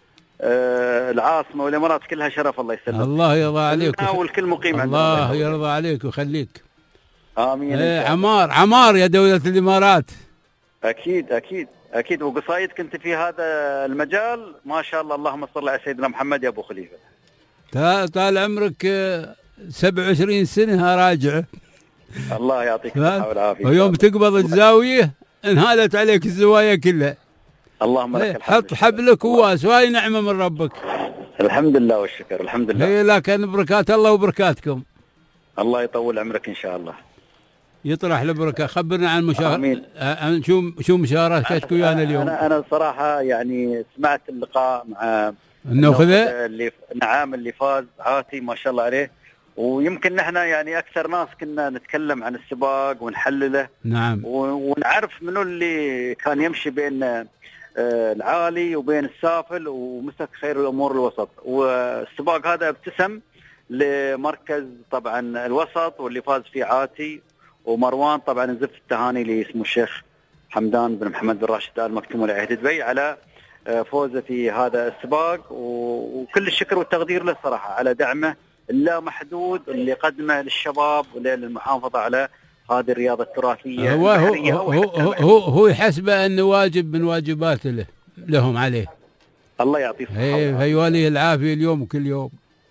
آه العاصمه والامارات كلها شرف الله يسلمك. الله يرضى عليك. والكل مقيم الله, الله يرضى عليك ويخليك. امين. ايه عمار عمار يا دوله الامارات. اكيد اكيد اكيد. وقصايدك انت في هذا المجال ما شاء الله. اللهم صل على سيدنا محمد يا ابو خليفه. طال عمرك سبعة وعشرين سنه راجع. الله يعطيك الصحه والعافيه. ويوم تقبض الزاويه انهالت عليك الزوايا كلها. اللهم لك الحمد. حط حبلك وواس وهاي نعمه من ربك. الحمد لله والشكر الحمد لله. هي لكن بركات الله وبركاتكم. الله يطول عمرك ان شاء الله. يطرح البركه. خبرنا عن مشاهد عن شو شو مشاركتك ويانا اليوم. انا انا صراحه يعني سمعت اللقاء مع النوخذه اللي نعم اللي فاز عاتي ما شاء الله عليه. ويمكن نحن يعني اكثر ناس كنا نتكلم عن السباق ونحلله. نعم. ونعرف منو اللي كان يمشي بين العالي وبين السافل ومسك خير الامور الوسط. والسباق هذا ابتسم لمركز طبعا الوسط واللي فاز فيه عاتي ومروان. طبعا نزف التهاني لاسمه الشيخ حمدان بن محمد بن راشد آل مكتوم ولعهد دبي على فوزه في هذا السباق. وكل الشكر والتقدير له صراحه على دعمه اللا محدود اللي قدمه للشباب وللمحافظه على هذه الرياضه التراثيه. هو هو هو, هو, هو, هو يحسبه انه واجب من واجبات له لهم عليه. الله يعطيه الصحه. هي ولي العافيه اليوم وكل يوم.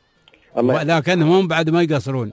لكنهم بعد ما يقصرون.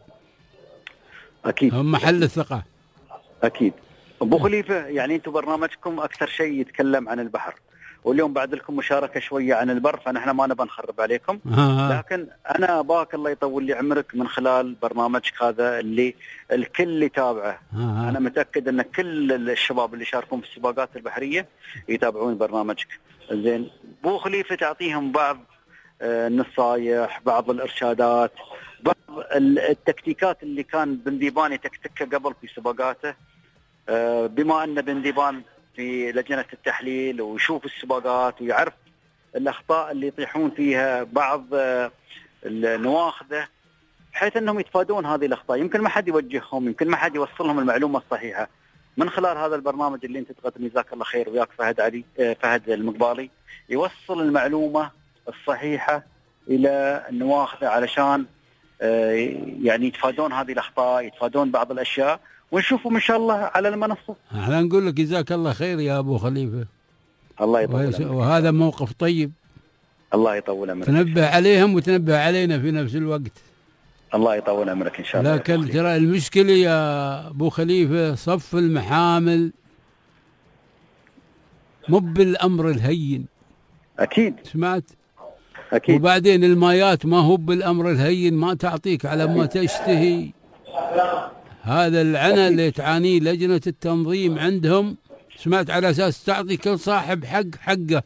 اكيد. هم محل الثقه. اكيد. ابو خليفه يعني انتم برنامجكم اكثر شيء يتكلم عن البحر. واليوم بعد لكم مشاركه شويه عن البر فنحن ما نبى نخرب عليكم. آه. لكن انا اباك الله يطول لي عمرك من خلال برنامجك هذا اللي الكل يتابعه. آه. انا متاكد ان كل الشباب اللي يشاركون في السباقات البحريه يتابعون برنامجك. زين ابو خليفه تعطيهم بعض النصايح بعض الارشادات التكتيكات اللي كان بن ذيبان يتكتكها قبل في سباقاته، بما أن بن ذيبان في لجنة التحليل ويشوف السباقات ويعرف الأخطاء اللي يطيحون فيها بعض النواخذه، بحيث أنهم يتفادون هذه الأخطاء. يمكن ما حد يوجههم، يمكن ما حد يوصلهم المعلومة الصحيحة. من خلال هذا البرنامج اللي انت تقدم جزاك الله خير وياك فهد علي فهد المقبالي، يوصل المعلومة الصحيحة إلى النواخذة علشان يعني يتفادون هذه الأخطاء، يتفادون بعض الأشياء، ونشوفهم إن شاء الله على المنصة. احنا نقول لك جزاك الله خير يا أبو خليفة. الله يطول عمرك. وهذا موقف طيب. الله يطول عمرك. تنبه عليهم وتنبه علينا في نفس الوقت. الله يطول عمرك إن شاء الله. لكن ترى المشكلة يا أبو خليفة صف المحامل مو بالأمر الهين. أكيد. سمعت؟ أكيد. وبعدين المايات ما هو بالأمر الهين، ما تعطيك على ما تشتهي. هذا العنى اللي تعانيه لجنة التنظيم عندهم، سمعت، على أساس تعطي كل صاحب حق حقه.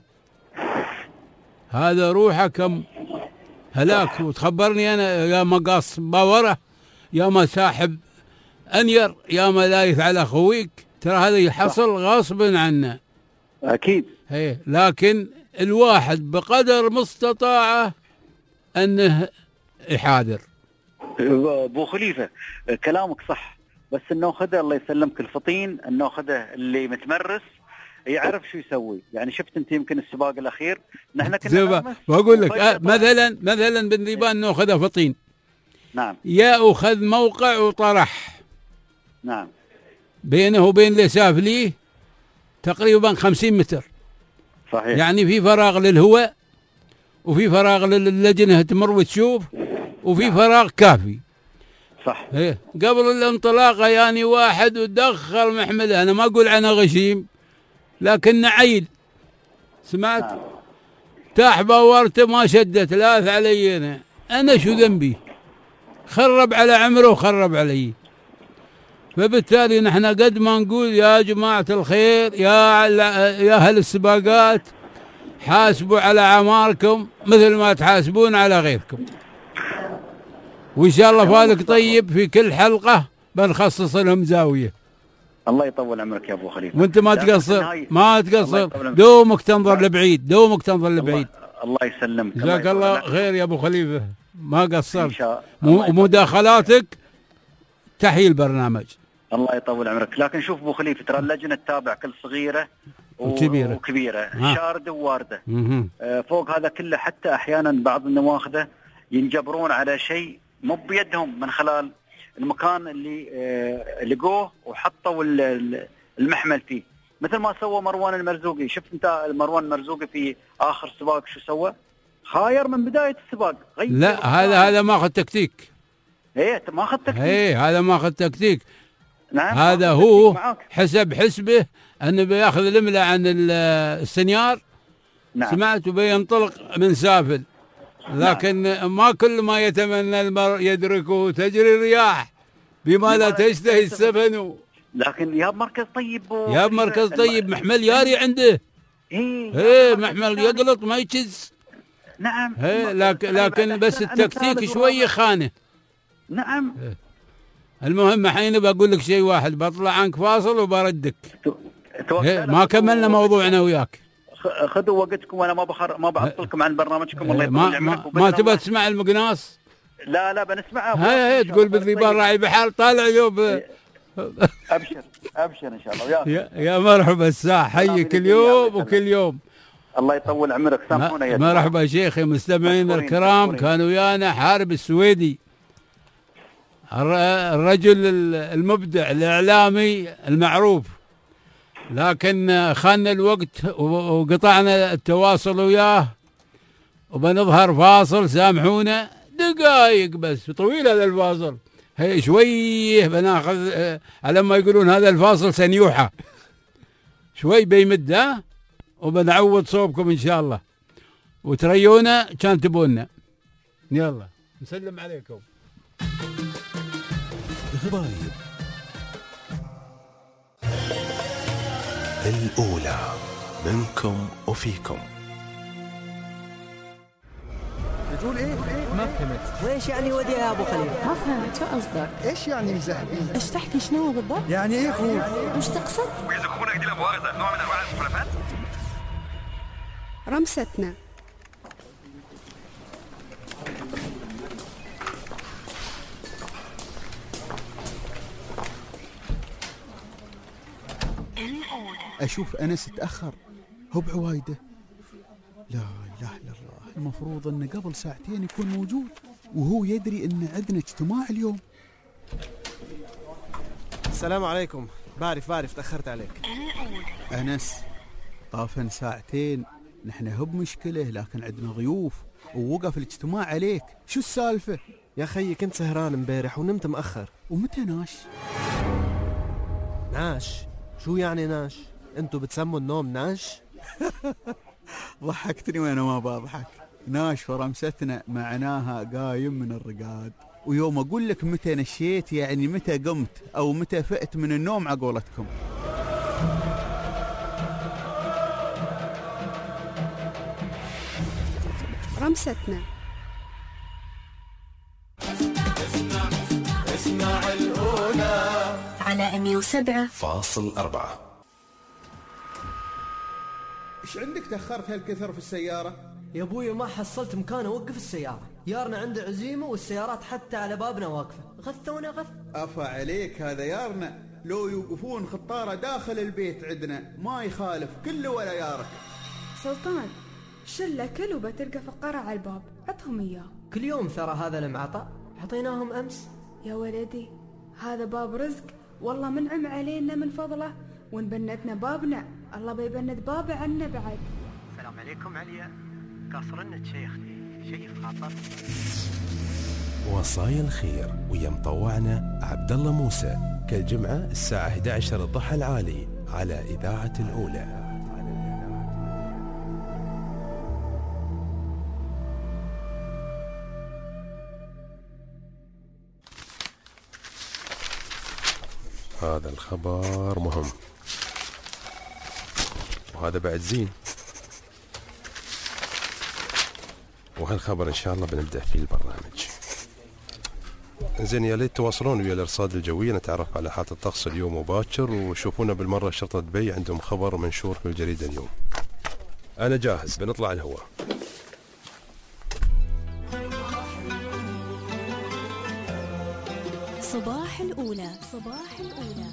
هذا روحه كم هلاك. وتخبرني أنا يا مقاص باورة، يا ما ساحب أنير، يا ما لايث على خويك، ترى هذا يحصل غصبا عنا. أكيد. هي لكن الواحد بقدر مستطاعه أنه يحاذر. أبو خليفة كلامك صح، بس الناخذه الله يسلمك الفطين، الناخذه اللي متمرس يعرف شو يسوي. يعني شفت انت يمكن السباق الاخير نحن كنا بقول لك آه مثلا مثلا بن ذيبان ناخذه فطين. نعم. يا اخذ موقع وطرح. نعم. بينه وبين اللي سافليه تقريبا خمسين متر. صحيح. يعني في فراغ للهواء، وفي فراغ للجنه تمر وتشوف، وفي نعم. فراغ كافي. صح. ايه قبل الانطلاقه يعني واحد ودخل محمله، انا ما اقول عنه غشيم لكن عيل. سمعت؟ نعم. تاح باورته ما شدت، لاث علي انا، انا شو ذنبي؟ خرب على عمره وخرب علي. فبالتالي نحن قد ما نقول يا جماعه الخير، يا يا اهل السباقات، حاسبوا على اعماركم مثل ما تحاسبون على غيركم. وإن شاء الله فالك طيب في كل حلقة بنخصص لهم زاوية. الله يطول عمرك يا أبو خليفة. وأنت ما تقصر، ما تقصر، دومك تنظر لبعيد، دومك تنظر لبعيد. الله يسلمك. جزاك الله خير يا أبو خليفة، ما قصرت. ومداخلاتك تحيي البرنامج. الله يطول عمرك. لكن شوف أبو خليفة، ترى اللجنة تتابع كل صغيرة وكبيرة وكبيرة، شاردة وواردة. آه فوق هذا كله حتى أحيانا بعض النواخذة ينجبرون على شيء مو بيدهم من خلال المكان اللي آه لقوه وحطوا المحمل فيه، مثل ما سوى مروان المرزوقي. شفت انت مروان المرزوقي في اخر سباق شو سوى؟ خاير من بدايه السباق. لا هذا هذا ما اخذ تكتيك. ايه ما اخذ تكتيك. ايه هذا ما اخذ تكتيك. نعم. هذا هو حسب حسبه انه بياخذ الاملاء عن السنيار. نعم. سمعت؟ وبينطلق من سافل. لكن نعم. ما كل ما يتمنى المرء يدركه، تجري الرياح بما لا تشتهي السفن. لكن يا بمركز طيب يا بمركز طيب محمل ياري عنده. ايه, ايه محمل يقلط ما يجز. نعم. ايه لكن لكن بس التكتيك شويه خانه. نعم. إيه. المهم الحين بقول لك شيء واحد، بطلع عنك فاصل وبردك. إيه ما كملنا موضوعنا وياك. خذوا وقتكم وانا ما بخر ما بعطلكم عن برنامجكم. الله يطول عمرك. ما, ما تبغى تسمع المقناص؟ لا لا بنسمعها. هاي تقول بالذيبان راعي بحر طالع اليوم. ابشر ابشر ان شاء الله. يا, يا مرحبا الساعه، حيك اليوم وكل يوم. الله يطول عمرك. سامحونا يا مرحبا شيخي. مستمعين الكرام، كان ويانا حارب السويدي، الرجل المبدع الاعلامي المعروف، لكن خاننا الوقت وقطعنا التواصل وياه، وبنظهر فاصل. سامحونا دقائق بس، طويل هذا الفاصل. هي شويه بناخذ على ما يقولون هذا الفاصل سنيوحة، شوي بيمد ها، وبنعوض صوبكم ان شاء الله، وتريونا كان تبونا. يلا نسلم عليكم. غبايب الأولى منكم وفيكم. بتقول ايه؟ ما فهمت. وإيش يعني وديع يا أبو خليل؟ ما فهمت شو قصدك؟ إيش يعني مزهبين؟ إيش تحكي شنو بالضبط؟ يعني إيه خوف؟ وش تقصد؟ ويزخونك دي لمؤاخذة نوع من أنواع المخالفات؟ رمستنا. أشوف أنس تأخر هو بعوايده. لا إله إلا الله، المفروض أنه قبل ساعتين يكون موجود وهو يدري أن عندنا اجتماع اليوم. السلام عليكم. بعرف بعرف تأخرت عليك. أنس طافن ساعتين، نحن هو بمشكلة لكن عندنا ضيوف ووقف الاجتماع عليك. شو السالفة؟ يا خيي كنت سهران امبارح ونمت مأخر. ومتى ناش؟ ناش؟ شو يعني ناش؟ انتوا بتسموا النوم ناش؟ ضحكتني وانا ما بضحك. ناش فرمستنا معناها قايم من الرقاد، ويوم اقول لك متى نشيت يعني متى قمت او متى فقت من النوم عقولتكم. رمستنا. اسمع اسمع الأولى على مية وسبعة فاصل أربعة. ايش عندك تأخرت هالكثر في السيارة؟ يا ابوي ما حصلت مكان اوقف السيارة، يارنا عنده عزيمة والسيارات حتى على بابنا واقفة، غثونا غث. أفا عليك هذا يارنا، لو يوقفون خطارة داخل البيت عندنا ما يخالف كله ولا يارك. سلطان شلة كل وبتلقى فقارة على الباب، عطهم إياه. كل يوم ثرى هذا المعطى، عطيناهم أمس. يا ولدي هذا باب رزق، والله منعم علينا من فضله، وإن بنتنا بابنا الله بيبند بابه عنا بعد. السلام عليكم عليا، قاصرنك شيخ شيء خاطر. وصايا الخير ويا مطوعنا عبد الله موسى كل جمعة الساعة إحدى عشر الضحى العالي على إذاعة الأولى. هذا الخبر مهم وهذا بعد زين، وهالخبر إن شاء الله بنبدأ فيه البرنامج. زين يا ليت تواصلون ويا الأرصاد الجوية نتعرف على حالة الطقس اليوم وباكر، وشوفونا بالمرة شرطة دبي عندهم خبر منشور في الجريدة اليوم. أنا جاهز بنطلع الهواء. صباح الأولى. صباح الأولى.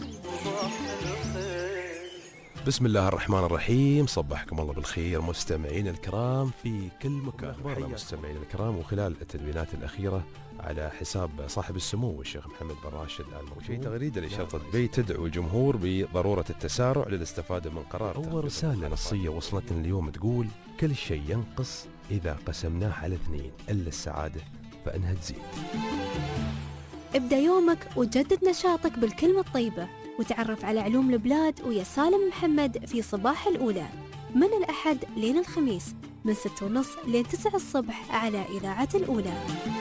بسم الله الرحمن الرحيم، صبحكم الله بالخير مستمعين الكرام في كل مكان. حيا مستمعين الكرام، وخلال التدوينات الأخيرة على حساب صاحب السمو الشيخ محمد بن راشد آل مكتوم في تغريدة لشرطة دبي تدعو الجمهور بضرورة التسارع للاستفادة من قرار. أول رسالة نصية وصلتنا اليوم تقول كل شيء ينقص إذا قسمناه على اثنين إلا السعادة فإنها تزيد. ابدأ يومك وجدد نشاطك بالكلمة الطيبة، وتعرف على علوم البلاد ويا سالم محمد في صباح الأولى من الأحد لين الخميس من ستة ونص لين تسعة الصبح على إذاعة الأولى.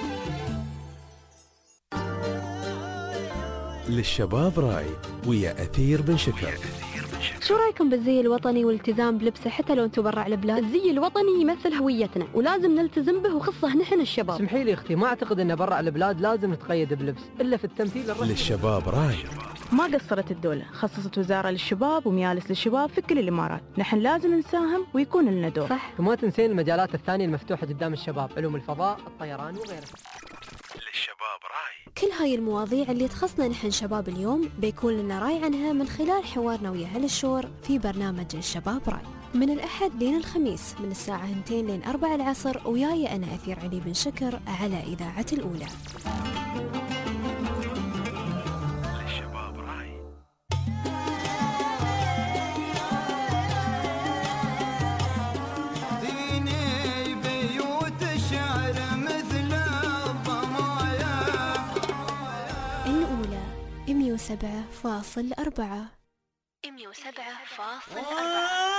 للشباب راي ويا أثير بن شكر. شو رايكم بالزي الوطني والالتزام بلبسه حتى لو انتم برا البلاد؟ الزي الوطني يمثل هويتنا ولازم نلتزم به، وخصه نحن الشباب. اسمحي لي اختي، ما اعتقد ان برا البلاد لازم نتقيد بلبس الا في التمثيل الرسمي. للشباب راي. ما قصرت الدولة، خصصت وزارة للشباب وميالس للشباب في كل الإمارات. نحن لازم نساهم ويكون لنا دور. صح، وما تنسين المجالات الثانية المفتوحة قدام الشباب، علوم الفضاء، الطيران وغيرها. للشباب راي. كل هاي المواضيع اللي تخصنا نحن شباب اليوم بيكون لنا راي عنها من خلال حوارنا ويا هل الشور في برنامج الشباب راي من الأحد لين الخميس من الساعة اثنتين لين أربعة العصر، وياي أنا أثير علي بن شكر على إذاعة الأولى. للشباب راي. ديني بيوت الشعر مثل الضمايا. الأولى مية وسبعة فاصل أربعة. مية وسبعة فاصل أربعة.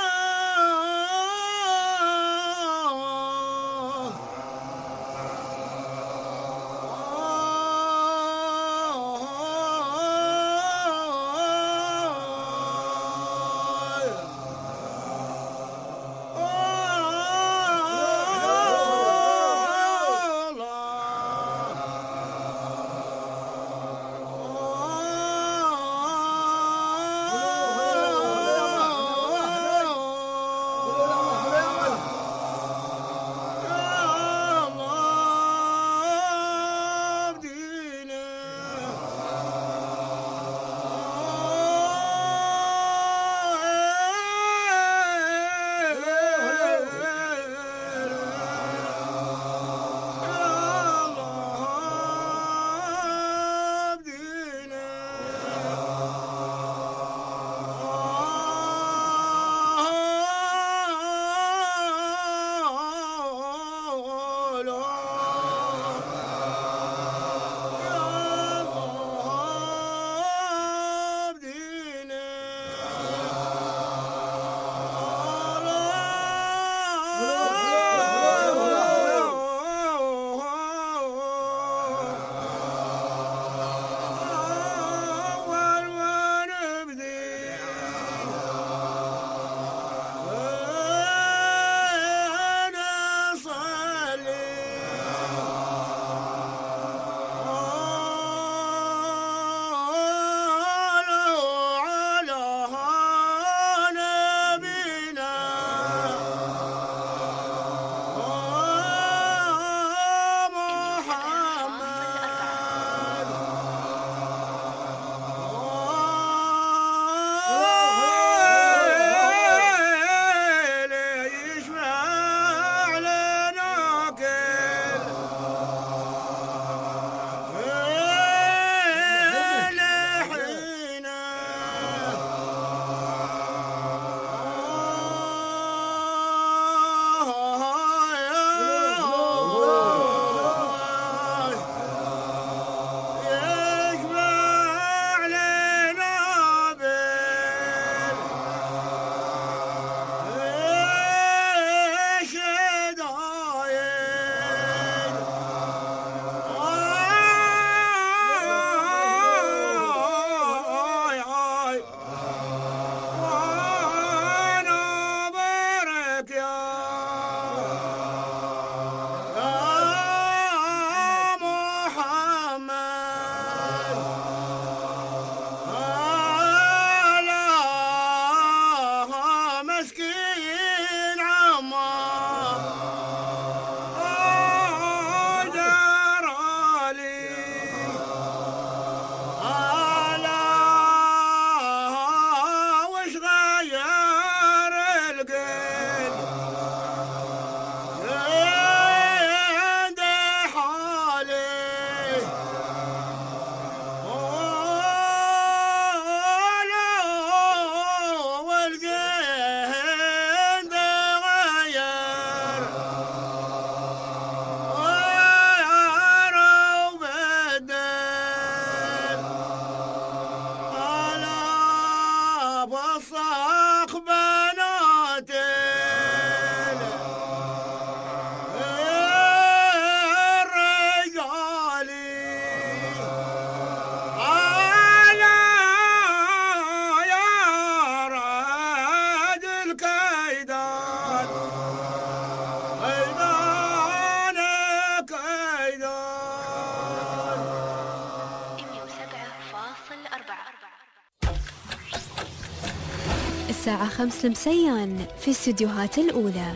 الساعة خمس المسيان في استديوهات الأولى.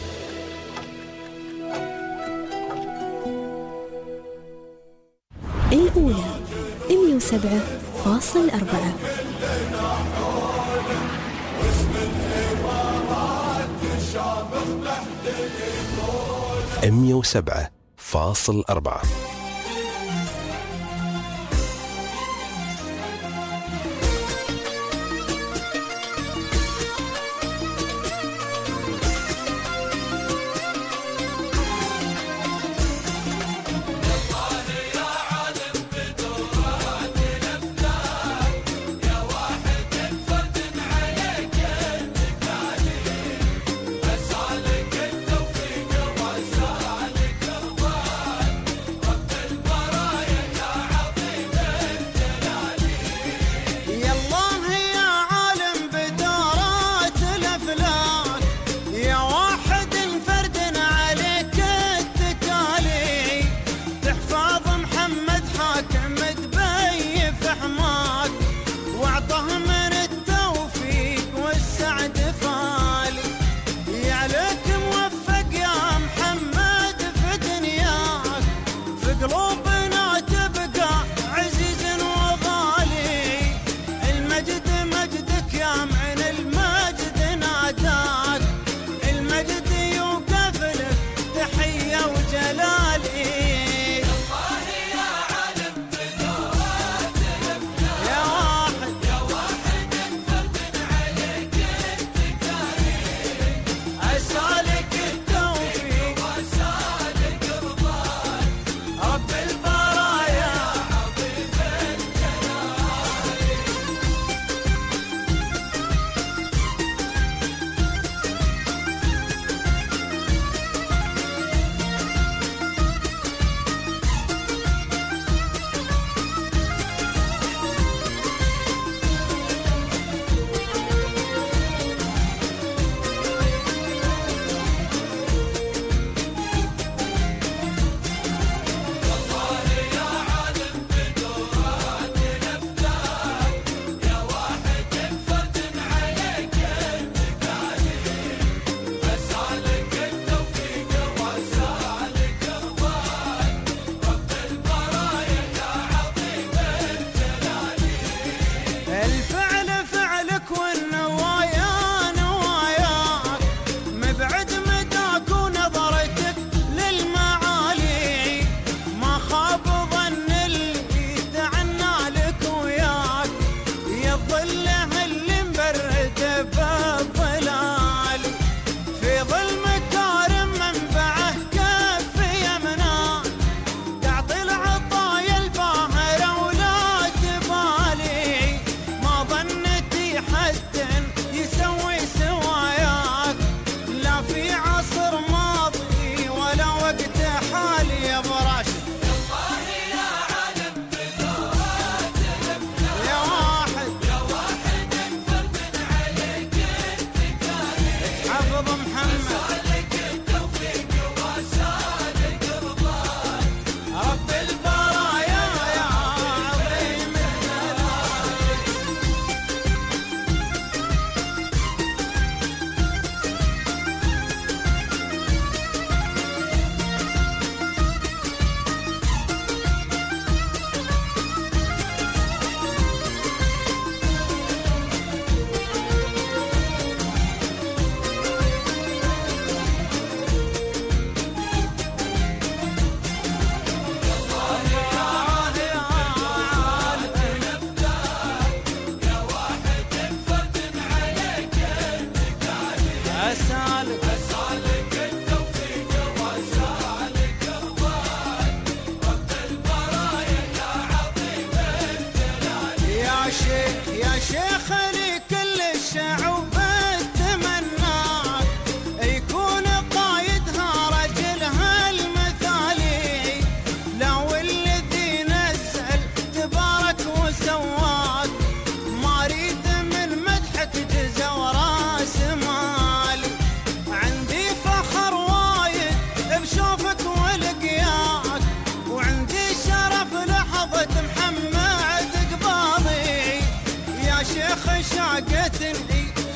الأولى مئة وسبعة فاصل أربعة. مئة وسبعة فاصل أربعة.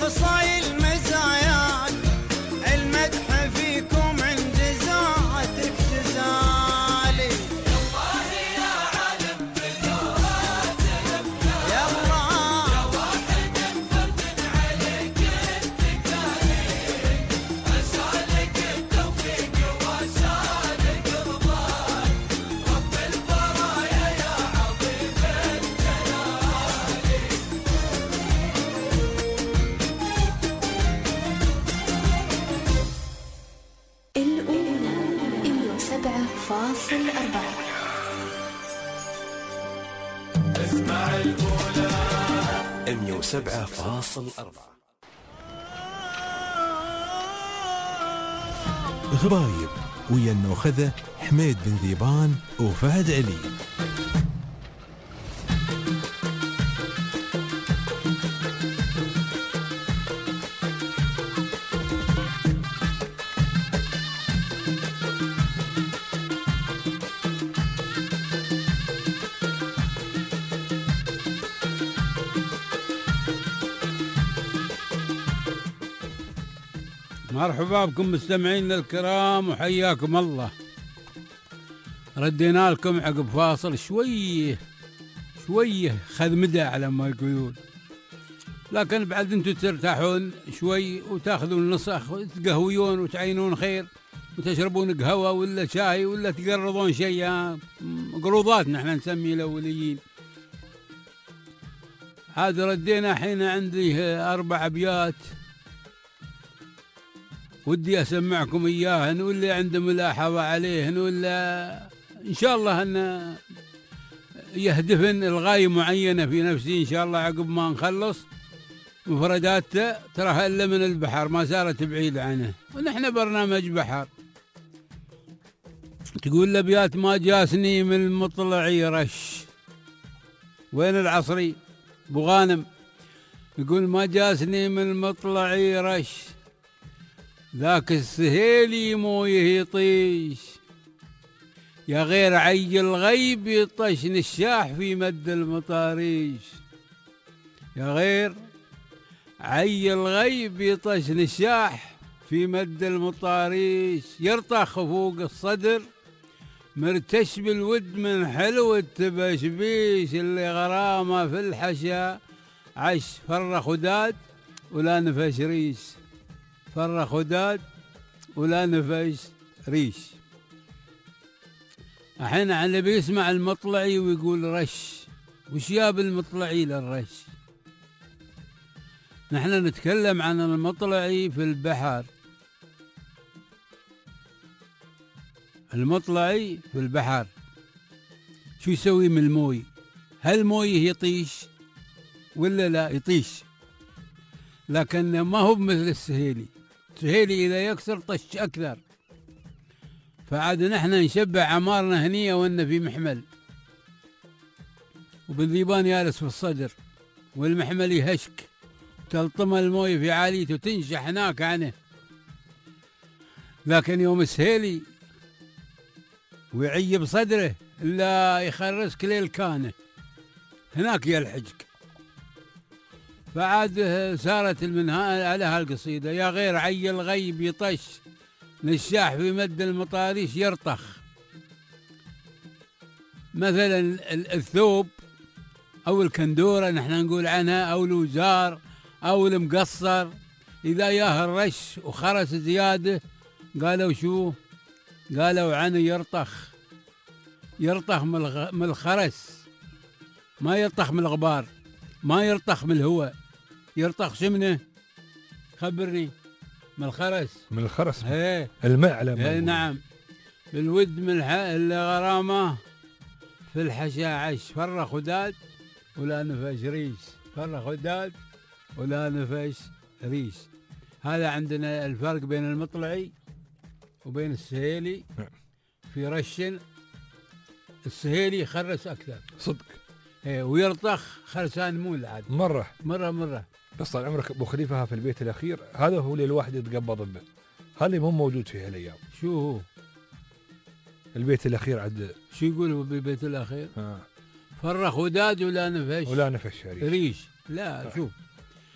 خصايل مزاياك المدح فيكم عند ذاتك تزالي الله يا عالم بالنورات يا الله يا واحد فرد عليك التكالي أسألك التوفيق وأسألك رضاك رب البرايا يا عظيم الجلال. الأولى مية وسبعة فاصل أربعة. اسمع الأولى مية وسبعة فاصل أربعة. غرايب ويا النوخذة حميد بن ذيبان وفهد علي. مرحبا بكم مستمعينا الكرام وحياكم الله. ردينا لكم عقب فاصل شويه شويه خذ مدى على ما يقولون، لكن بعد انتم ترتاحون شوي وتاخذون نصخ وتقهويون وتعينون خير وتشربون قهوه ولا شاي ولا تقرضون شيء، قروضات نحن نسمي الاوليين. عاد ردينا حين عندي اربع ابيات ودي أسمعكم إياهن، واللي عنده ملاحظة عليهن ولا إن شاء الله أن يهدفن الغاية معينة في نفسي إن شاء الله عقب ما نخلص مفرداته تراها إلا من البحر ما صارت بعيد عنه، ونحن برنامج بحر. تقول الأبيات ما جاسني من المطلع رش. وين العصري أبو غانم؟ يقول ما جاسني من المطلع رش، ذاك السهيلي مويه يطيش، يا غير عي الغيب يطش نشاح في مد المطاريش، يا غير عي الغيب يطش نشاح في مد المطاريش، يرطخ فوق الصدر مرتش بالود من حلو التبشبيش، اللي غرامه في الحشا عش فر خداد ولا نفش ريش، فر خداد ولا نفش ريش. الحين على بيسمع المطلعي ويقول رش، وش جاب المطلعي للرش؟ نحن نتكلم عن المطلعي في البحر. المطلعي في البحر شو يسوي من الموي؟ هل مويه يطيش ولا لا؟ يطيش، لكن ما هو مثل السهيلي. السهيلي إذا يكسر طش أكثر، فعاد نحن نشبع عمارنا هنية وإن في محمل، وبالذيبان يالس في الصدر، والمحمل يهشك تلطم المويه في عاليته وتنشح هناك عنه. لكن يوم السهيلي ويعيب صدره إلا يخرسك ليل كانه هناك يلحجك. فعاد سارت المنها على هالقصيدة، يا غير عي الغيب يطش نشاح في مد المطاريش يرطخ. مثلا الثوب أو الكندورة نحن نقول عنها، أو الوزار أو المقصر، إذا ياه الرش وخرس زيادة قالوا شو؟ قالوا عنه يرطخ. يرطخ من الخرس، ما يرطخ من الغبار، ما يرطخ من الهواء. يرطخ شمنه؟ خبرني. من الخرس. من الخرس. ايه المعلم. ايه نعم. بالود من الغرامة في الحشا عش فر خداد ولا نفش ريش، فر خداد ولا نفش ريش. هذا عندنا الفرق بين المطلعي وبين السهيلي. في رش السهيلي يخرس أكثر صدق، ايه، ويرطخ خرسان مو العاد مرة مرة مرة. بس طال عمرك أبو خليفة في البيت الأخير هذا هو اللي الواحد يتقبض به، هذا مو موجود في هالأيام. شو هو البيت الأخير عد؟ شو يقولوا بالبيت الأخير؟ آه. فر خداد ولا نفش ولا نفش ريش. ريش لا. صح. شوف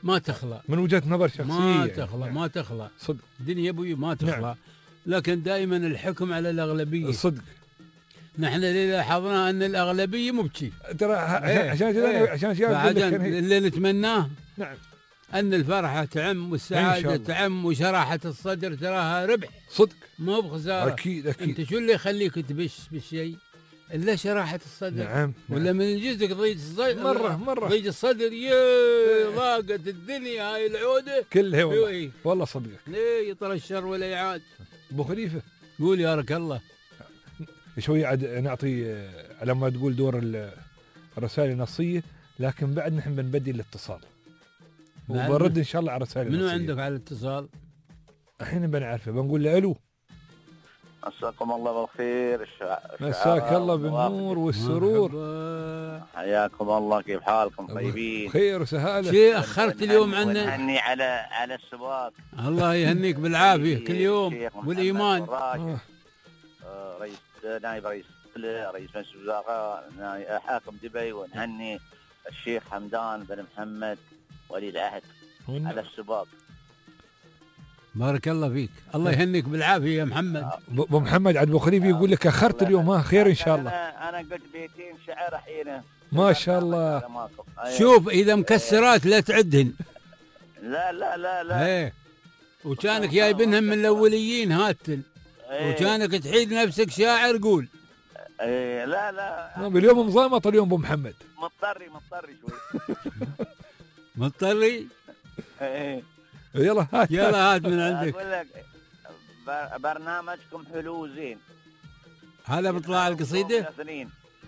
ما تخلى من وجهة نظر شخصية ما يعني. تخلى نعم. ما تخلى صدق الدنيا ابوي ما تخلى نعم. لكن دائما الحكم على الاغلبيه صدق. نحن اللي لاحظنا ان الاغلبيه مو بشي ترى ايه عشان كذا ايه عشان كذا اللي نتمناه نعم ان الفرحه تعم والسعاده تعم وشراحه الصدر تراها ربح صدق مو بخساره. اكيد اكيد. انت شو اللي يخليك تبش بالشيء الا شراحه الصدر؟ نعم. ولا نعم. من جزك ضيق الصدر مره مره ضيق الصدر يا ضاقت الدنيا هاي العوده كلها والله والله صدقك. ليه يطرى الشر ولا يعاد. ابو خليفه قول يا رك الله. شوي عاد نعطي على ما تقول دور الرسائل النصيه، لكن بعد نحن بنبدي الاتصال وبنرد ان شاء الله على الرسائل النصيه. منو النصيه؟ عندك على الاتصال؟ الحين بنعرفه بنقول له الو. مساكم الله بالخير. مساك الله بالنور والسرور. حياكم الله، كيف حالكم؟ طيبين؟ خير وسهاله. شيء اخرت اليوم عنا. ونهني على على السباق. الله يهنيك بالعافيه كل يوم والايمان. آه. رئيس نائب رئيس رئيس مجلس الوزراء حاكم دبي، ونهني الشيخ حمدان بن محمد ولي العهد على السباق. بارك الله فيك، الله يهنيك بالعافيه يا محمد. ابو محمد عاد ابو خليفه يقول لك اخرت اليوم. ها خير ان شاء الله. انا انا قلت بيتين شعر حين ما شاء الله. شوف اذا مكسرات لا تعدهن. لا لا لا لا ايه وكانك جايبنهم من الاوليين هاتن. ايه وكانك تحيد نفسك شاعر قول. ايه لا لا اليوم مزامط اليوم ابو محمد. مضطري مضطري شوي. مضطري؟ ايه يلا هات يلا هات من عندك. اقول لك برنامجكم حلو زين. هذا مطلع القصيده؟ سنين.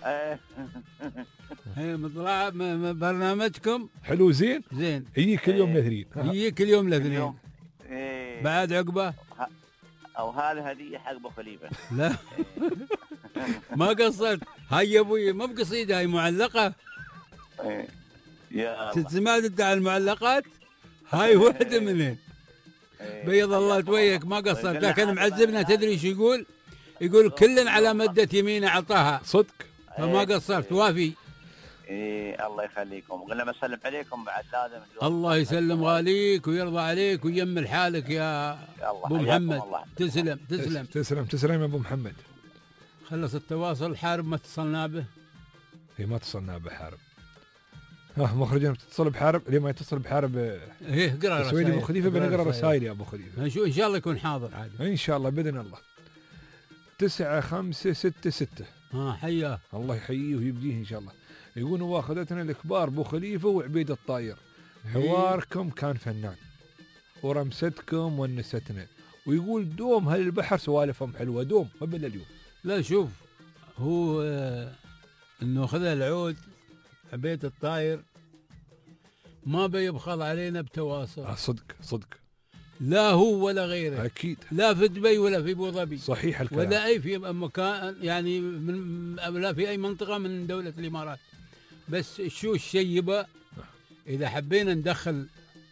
ايه مطلع برنامجكم حلو زين زين. هي كل يوم الاثنين. هي كل يوم الاثنين. ايه بعد عقبه او هذه هديه حق ابو خليفه. لا ما قصرت. هاي يا ابوي ما بقصيده، هاي معلقه. ايه يا تسمع انت على المعلقات؟ هاي واحده منهن. بيض الله وجهك ما قصرت، لكن معذبنا. تدري شو يقول؟ يقول كل على مدة يمينه اعطاها صدق، فما قصرت. وافي. ايه الله يخليكم. قلنا بسلم عليكم بعد لازم. الله يسلم غاليك ويرضى عليك ويمل حالك يا ابو محمد. تسلم تسلم تسلم تسلم يا ابو محمد. خلص التواصل. حارب ما اتصلنا به. اي ما اتصلنا بحارب. ها مخرجنا بتتصل بحارب. ليه ما يتصل بحارب؟ ايه اقرا رسائل سويدي ابو خليفه. بنقرا رسائل يا ابو خليفه. ان شاء الله يكون حاضر عادي ان شاء الله باذن الله. تسعة خمسة ستة ستة. ها حياه الله يحييه ويبديه ان شاء الله. يقول واخذتنا الكبار ابو خليفه وعبيد الطاير. حواركم كان فنان ورمستكم ونستنا. ويقول دوم هالبحر سوالفهم حلوه دوم ما بلا اليوم. لا شوف هو آه انه خذ العود عبيد الطاير ما بيبخل علينا بتواصل. آه صدق صدق. لا هو ولا غيره. اكيد. لا في دبي ولا في ابو ظبي. صحيح الكلام. ولا اي في مكان يعني من لا في اي منطقه من دوله الامارات. بس شو الشيبه اذا حبينا ندخل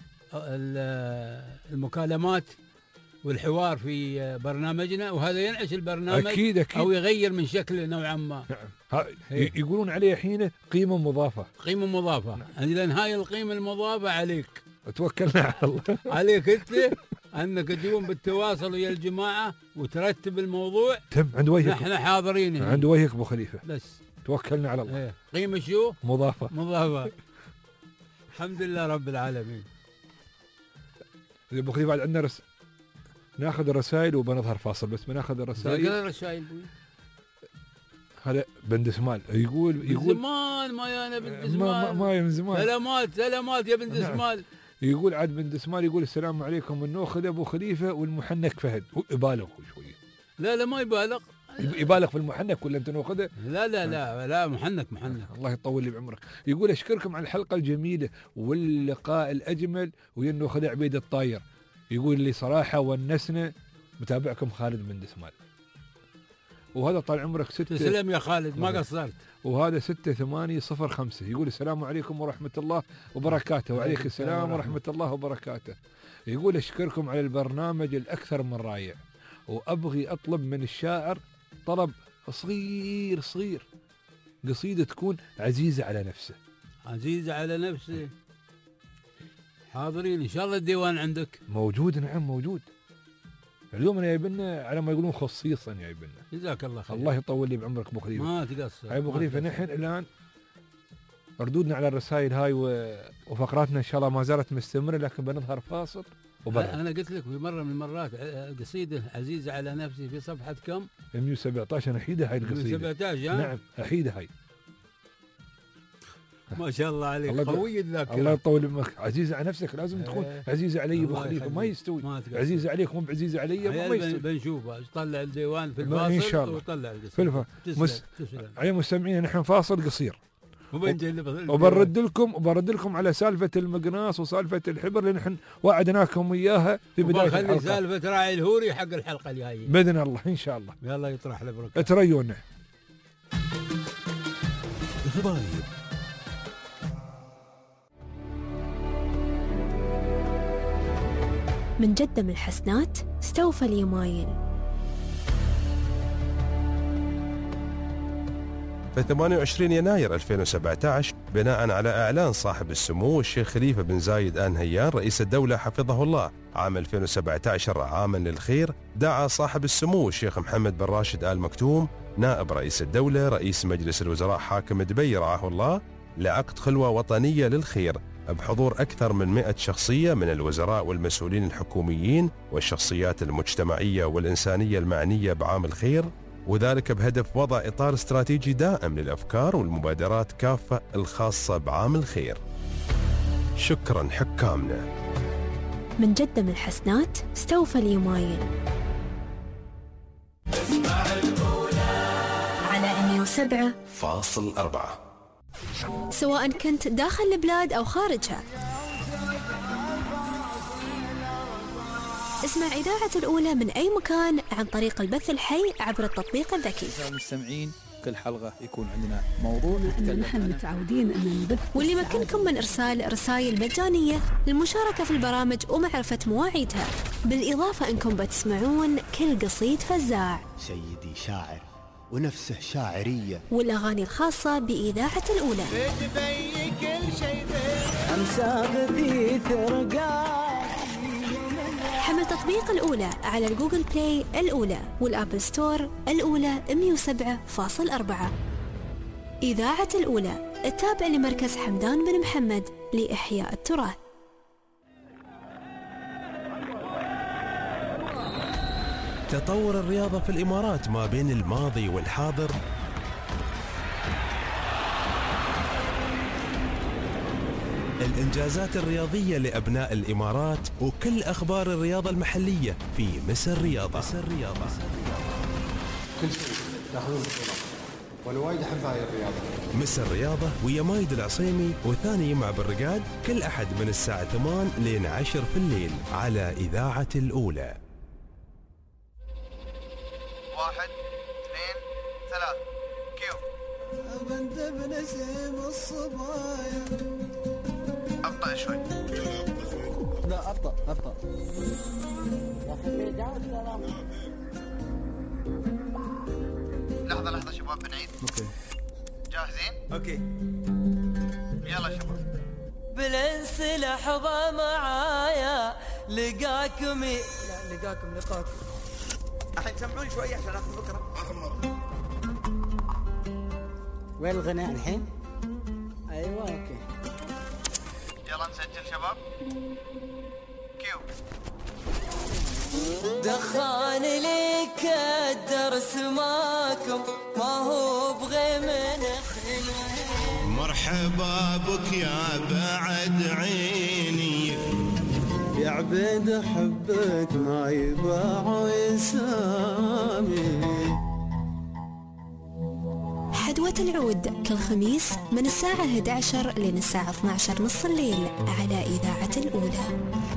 المكالمات والحوار في برنامجنا، وهذا ينعش البرنامج أكيد أكيد. او يغير من شكله نوعا ما. نعم. يقولون عليه حين قيمه مضافه. قيمه مضافه. نعم. لان هاي القيمه المضافه عليك. توكلنا على الله. عليك انت انك تقوم بالتواصل ويا الجماعه وترتب الموضوع. تم عند وجهك. نحن حاضرين هنا. عند وجهك ابو خليفه. بس توكلنا على الله. ايه. قيمه شو؟ مضافه. مضافه. الحمد لله رب العالمين. ابو خليفه عندنا رس... ناخذ الرسائل وبنظهر فاصل. بس بناخذ الرسائل. الرسائل هذا بن دسمال يقول يقول زمان ما يا انا بن دسمال. ما ما من زمان. سلامات سلامات يا بن دسمال. نعم. يقول عاد بن دسمال يقول السلام عليكم النوخذ ابو خليفه والمحنك فهد. هو يبالغ شوي. لا لا ما يبالغ. يبالغ في المحنك ولا انت نوخذه؟ لا لا لا لا محنك محنك. الله يطول لي بعمرك. يقول اشكركم على الحلقه الجميله واللقاء الاجمل ويا نوخذ عبيد الطاير. يقول لي صراحه ونسنا متابعكم خالد بن دسمال. وهذا طال عمرك ستة. تسلم يا خالد ما قصرت. وهذا ستة ثمانية صفر خمسة. يقول السلام عليكم ورحمة الله وبركاته. وعليك السلام ورحمة الله وبركاته. يقول أشكركم على البرنامج الأكثر من رائع، وأبغي أطلب من الشاعر طلب صغير صغير، قصيدة تكون عزيزة على نفسه. عزيزة على نفسه. حاضرين ان شاء الله. الديوان عندك موجود؟ نعم موجود. اليوم انا جايبنا على ما يقولون خصيصا جايبنا. جزاك الله خير. الله يطول لي بعمرك ابو خليفه. ما تقصر. هاي ابو خليفه نحن الان ردودنا على الرسائل هاي وفقراتنا ان شاء الله ما زالت مستمره، لكن بنظهر فاصل وبرد. انا قلت لك في مره من المرات قصيده عزيزه على نفسي في صفحه كم؟ مئة وسبعة عشر. انا احيدها هاي القصيده. مئة وسبعة عشر. نعم احيدها هاي. ما شاء الله عليك، قوي الذاكره. الله يطول بعمرك. عزيزه على نفسك لازم تكون عزيزه علي ابو خليفه، ما يستوي. ما عزيزه عليك مو بعزيزه علي ما يستوي. بنشوفها طلع الديوان في الفاصل ان شاء الله وطلع القصيده. مس... على مستمعين نحن فاصل قصير وبرد لكم وبرد لكم على سالفه المقناص وسالفه الحبر اللي نحن وعدناكم اياها في بدايه الحلقه. خلي سالفه راعي الهوري حق الحلقه الجايه باذن الله ان شاء الله. يلا يطرح البركه. تريونا غبايب. من جدة من الحسنات استوفى اليمايل. في ثمانية وعشرين يناير ألفين وسبعة عشر بناء على إعلان صاحب السمو الشيخ خليفة بن زايد آل نهيان رئيس الدولة حفظه الله عام ألفين وسبعة عشر عاما للخير، دعا صاحب السمو الشيخ محمد بن راشد آل مكتوم نائب رئيس الدولة رئيس مجلس الوزراء حاكم دبي رعاه الله لعقد خلوة وطنية للخير بحضور أكثر من مئة شخصية من الوزراء والمسؤولين الحكوميين والشخصيات المجتمعية والإنسانية المعنية بعام الخير، وذلك بهدف وضع إطار استراتيجي دائم للأفكار والمبادرات كافة الخاصة بعام الخير. شكرا حكامنا. من جدة من الحسنات استوفى اليمايل. اسمع الأولى على مئة وسبعة فاصل أربعة. سواء كنت داخل البلاد أو خارجها، اسمع إذاعة الأولى من أي مكان عن طريق البث الحي عبر التطبيق الذكي. المستمعين كل حلقة يكون عندنا موضوع نحن متعودين أن نبث، واللي يمكنكم من إرسال رسائل مجانية للمشاركة في البرامج ومعرفة مواعيدها، بالإضافة أنكم بتسمعون كل قصيد فزاع، سيدي شاعر ونفسه شاعرية، والأغاني الخاصة بإذاعة الأولى. كل شيء أمساق في ثرقات. حمل تطبيق الأولى على الجوجل بلاي الأولى والأبل ستور الأولى مئة وسبعة فاصلة أربعة. إذاعة الأولى التابع لمركز حمدان بن محمد لإحياء التراث. تطور الرياضة في الإمارات ما بين الماضي والحاضر الإنجازات الرياضية لأبناء الإمارات وكل أخبار الرياضة المحلية في مسر رياضة. مسر رياضة. كل شيء تاخذون بطولة وأنا وايد أحب هاي الرياضة. مسر رياضة ويا مايد العصيمي وثاني يمع بالرقاد كل أحد من الساعة ثمان لين عشر في الليل على إذاعة الأولى. واحد اثنين ثلاث كيو. بنت بنسيم الصبايا. أبطأ شوي. لا أبطأ أبطأ. لحظة لحظة شباب بنعيد. أوكي. جاهزين؟ أوكي. يلا شباب. بالانس لحظة معايا لقاكم ي... لا لقاكم لقاكم. الحين سمعوني شوي عشان آخذ فكرة. آخر مرة. وين الغناء الحين؟ أيوة أوكي. يلا نسجل شباب. كيو. دخان لي كدرس ماكم ما هو بغي من خلوه. مرحبا بك يا بعد عيني يا عبيد حبك ما يباع يسامي. حدوة العود كل خميس من الساعة إحدى عشر لين الساعة اثني عشر نص الليل على إذاعة الأولى.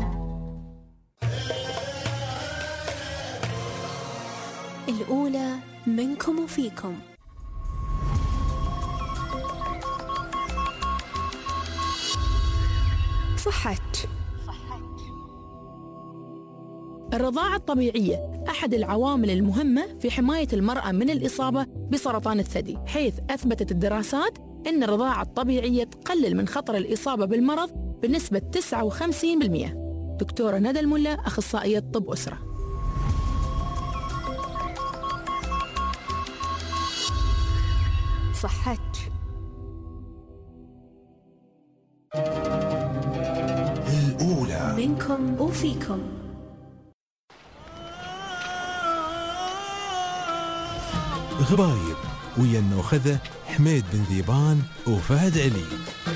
الأولى منكم وفيكم. صحت. الرضاعة الطبيعية أحد العوامل المهمة في حماية المرأة من الإصابة بسرطان الثدي، حيث أثبتت الدراسات أن الرضاعة الطبيعية تقلل من خطر الإصابة بالمرض بنسبة تسعة وخمسين بالمئة. دكتورة ندى الملا، أخصائية طب أسرة. صحتك الأولى منكم وفيكم. غرايب ويا النوخذة حميد بن ذيبان وفهد علي.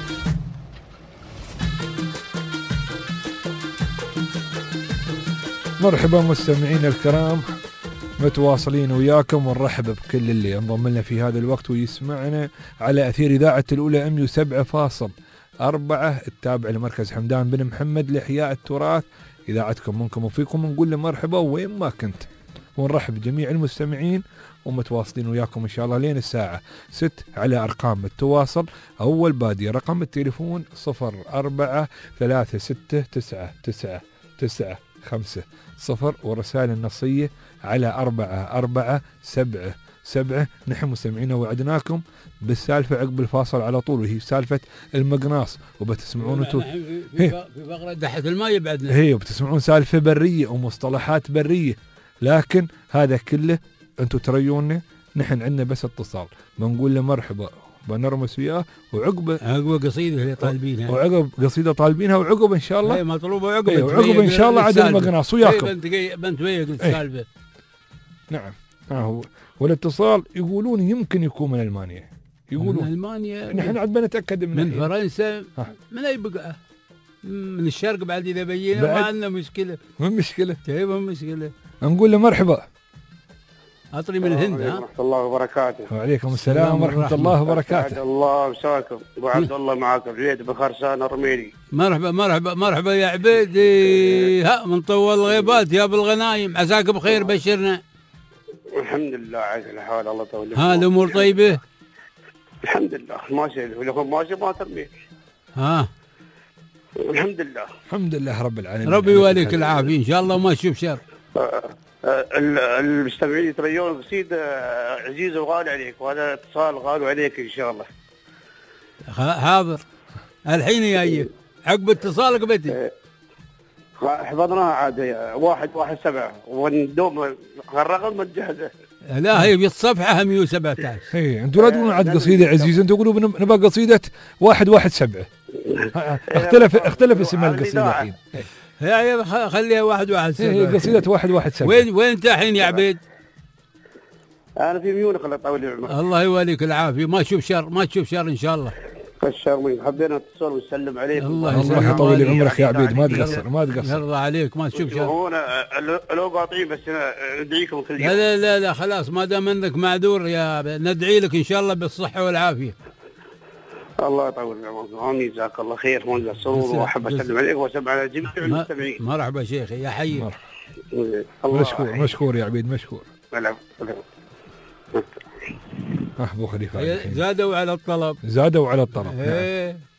مرحبا مستمعين الكرام، متواصلين وياكم ونرحب بكل اللي انضم لنا في هذا الوقت ويسمعنا على أثير إذاعة الأولى أم يو سبعة فاصل أربعة التابع لمركز حمدان بن محمد لإحياء التراث. إذاعتكم منكم وفيكم، نقول له مرحبا وين ما كنت، ونرحب بجميع المستمعين ومتواصلين وياكم إن شاء الله لين الساعة ست على أرقام التواصل. أول بادية رقم التليفون صفر أربعة ثلاثة ستة تسعة تسعة تسعة خمسة صفر، ورسائل النصية على أربعة أربعة سبعة سبعة. نحن مستمعين وعدناكم بالسالفة عقب الفاصل على طول، وهي سالفة المقناص، وبتسمعون انتم في, في, في فقرة دحت الماء بعدنا، هي وبتسمعون سالفة برية ومصطلحات برية، لكن هذا كله انتم تريوننا، نحن عندنا بس اتصال بنقول له مرحبا بنرمس وياه، وعقب عقب قصيدة اللي طالبينها، وعقب قصيدة طالبينها، وعقب ان شاء الله هي مطلوبة، وعقب ايه وعقب ان شاء الله عاد المقناص وياكم. بنت بنت وياك السالفة. نعم ها هو. والاتصال يقولون يمكن يكون من المانيا، يقولون من المانيا، نحن عاد بنتاكد من, من فرنسا، من اي بقعة، من الشرق بعد اذا بينا ما عندنا مشكلة. ما مشكلة، طيب ما مشكلة. نقول له مرحبا. أطري من الهند. ها ورحمة الله وبركاته. وعليكم السلام ورحمة الله وبركاته. سعد الله مساكم، أبو عبد الله معاكم، عبيد بخرسان الرميلي. مرحبا مرحبا مرحبا يا عبيد. ها من طول الغيبات يا ابو الغنايم، عساك بخير، بشرنا. الحمد لله على كل حال، الله يطول. ها الأمور طيبة؟ الحمد لله ماشي، ولكم ماشي ما ترمي. ها الحمد لله الحمد لله رب العالمين، ربي يواليك العافية إن شاء الله وما تشوف شر. المستمعين يتريون قصيد عزيز وغالي عليك، وهذا اتصال غالي عليك ان شاء الله. حاضر الحين جاي عقب اتصالك بتي. حفظناها عاد واحد واحد سبعة، وندوم الرقم متجهزه. لا هي بالصفحة مئة وسبعة عشر. اي انتم لا تقولون عاد قصيدة عزيز، انتم تقولوا نبغى قصيدة واحد واحد سبعة. اختلف اختلف اسم القصيدة الحين. هي خليها واحد واحد سبعة. هي قصيدة واحد واحد سبعة. وين وين انت الحين يا عبيد؟ انا في ميونخ، الله يطول عمرك. الله يوليك العافية، ما تشوف شر ما تشوف شر ان شاء الله. الشر من حبينا نتصل ونسلم عليك. الله الله يطول عمرك يا عبيد، ما تقصر ما تقصر. يرضى عليك ما تشوف شر. هو لو قاطعين بس ندعيكم كل يوم. لا لا لا لا خلاص، ما دام انك معذور يا ندعي لك ان شاء الله بالصحة والعافية. الله يطول عمرك، امين، جزاك الله خير، وانت سرور، واحب اسلم عليك واسلم على جميع المستمعين. مرحبا شيخي يا حي. مشكور مشكور يا عبيد مشكور. هلا ابو خليفه زادوا على الطلب، زادوا على الطلب. ايه نعم.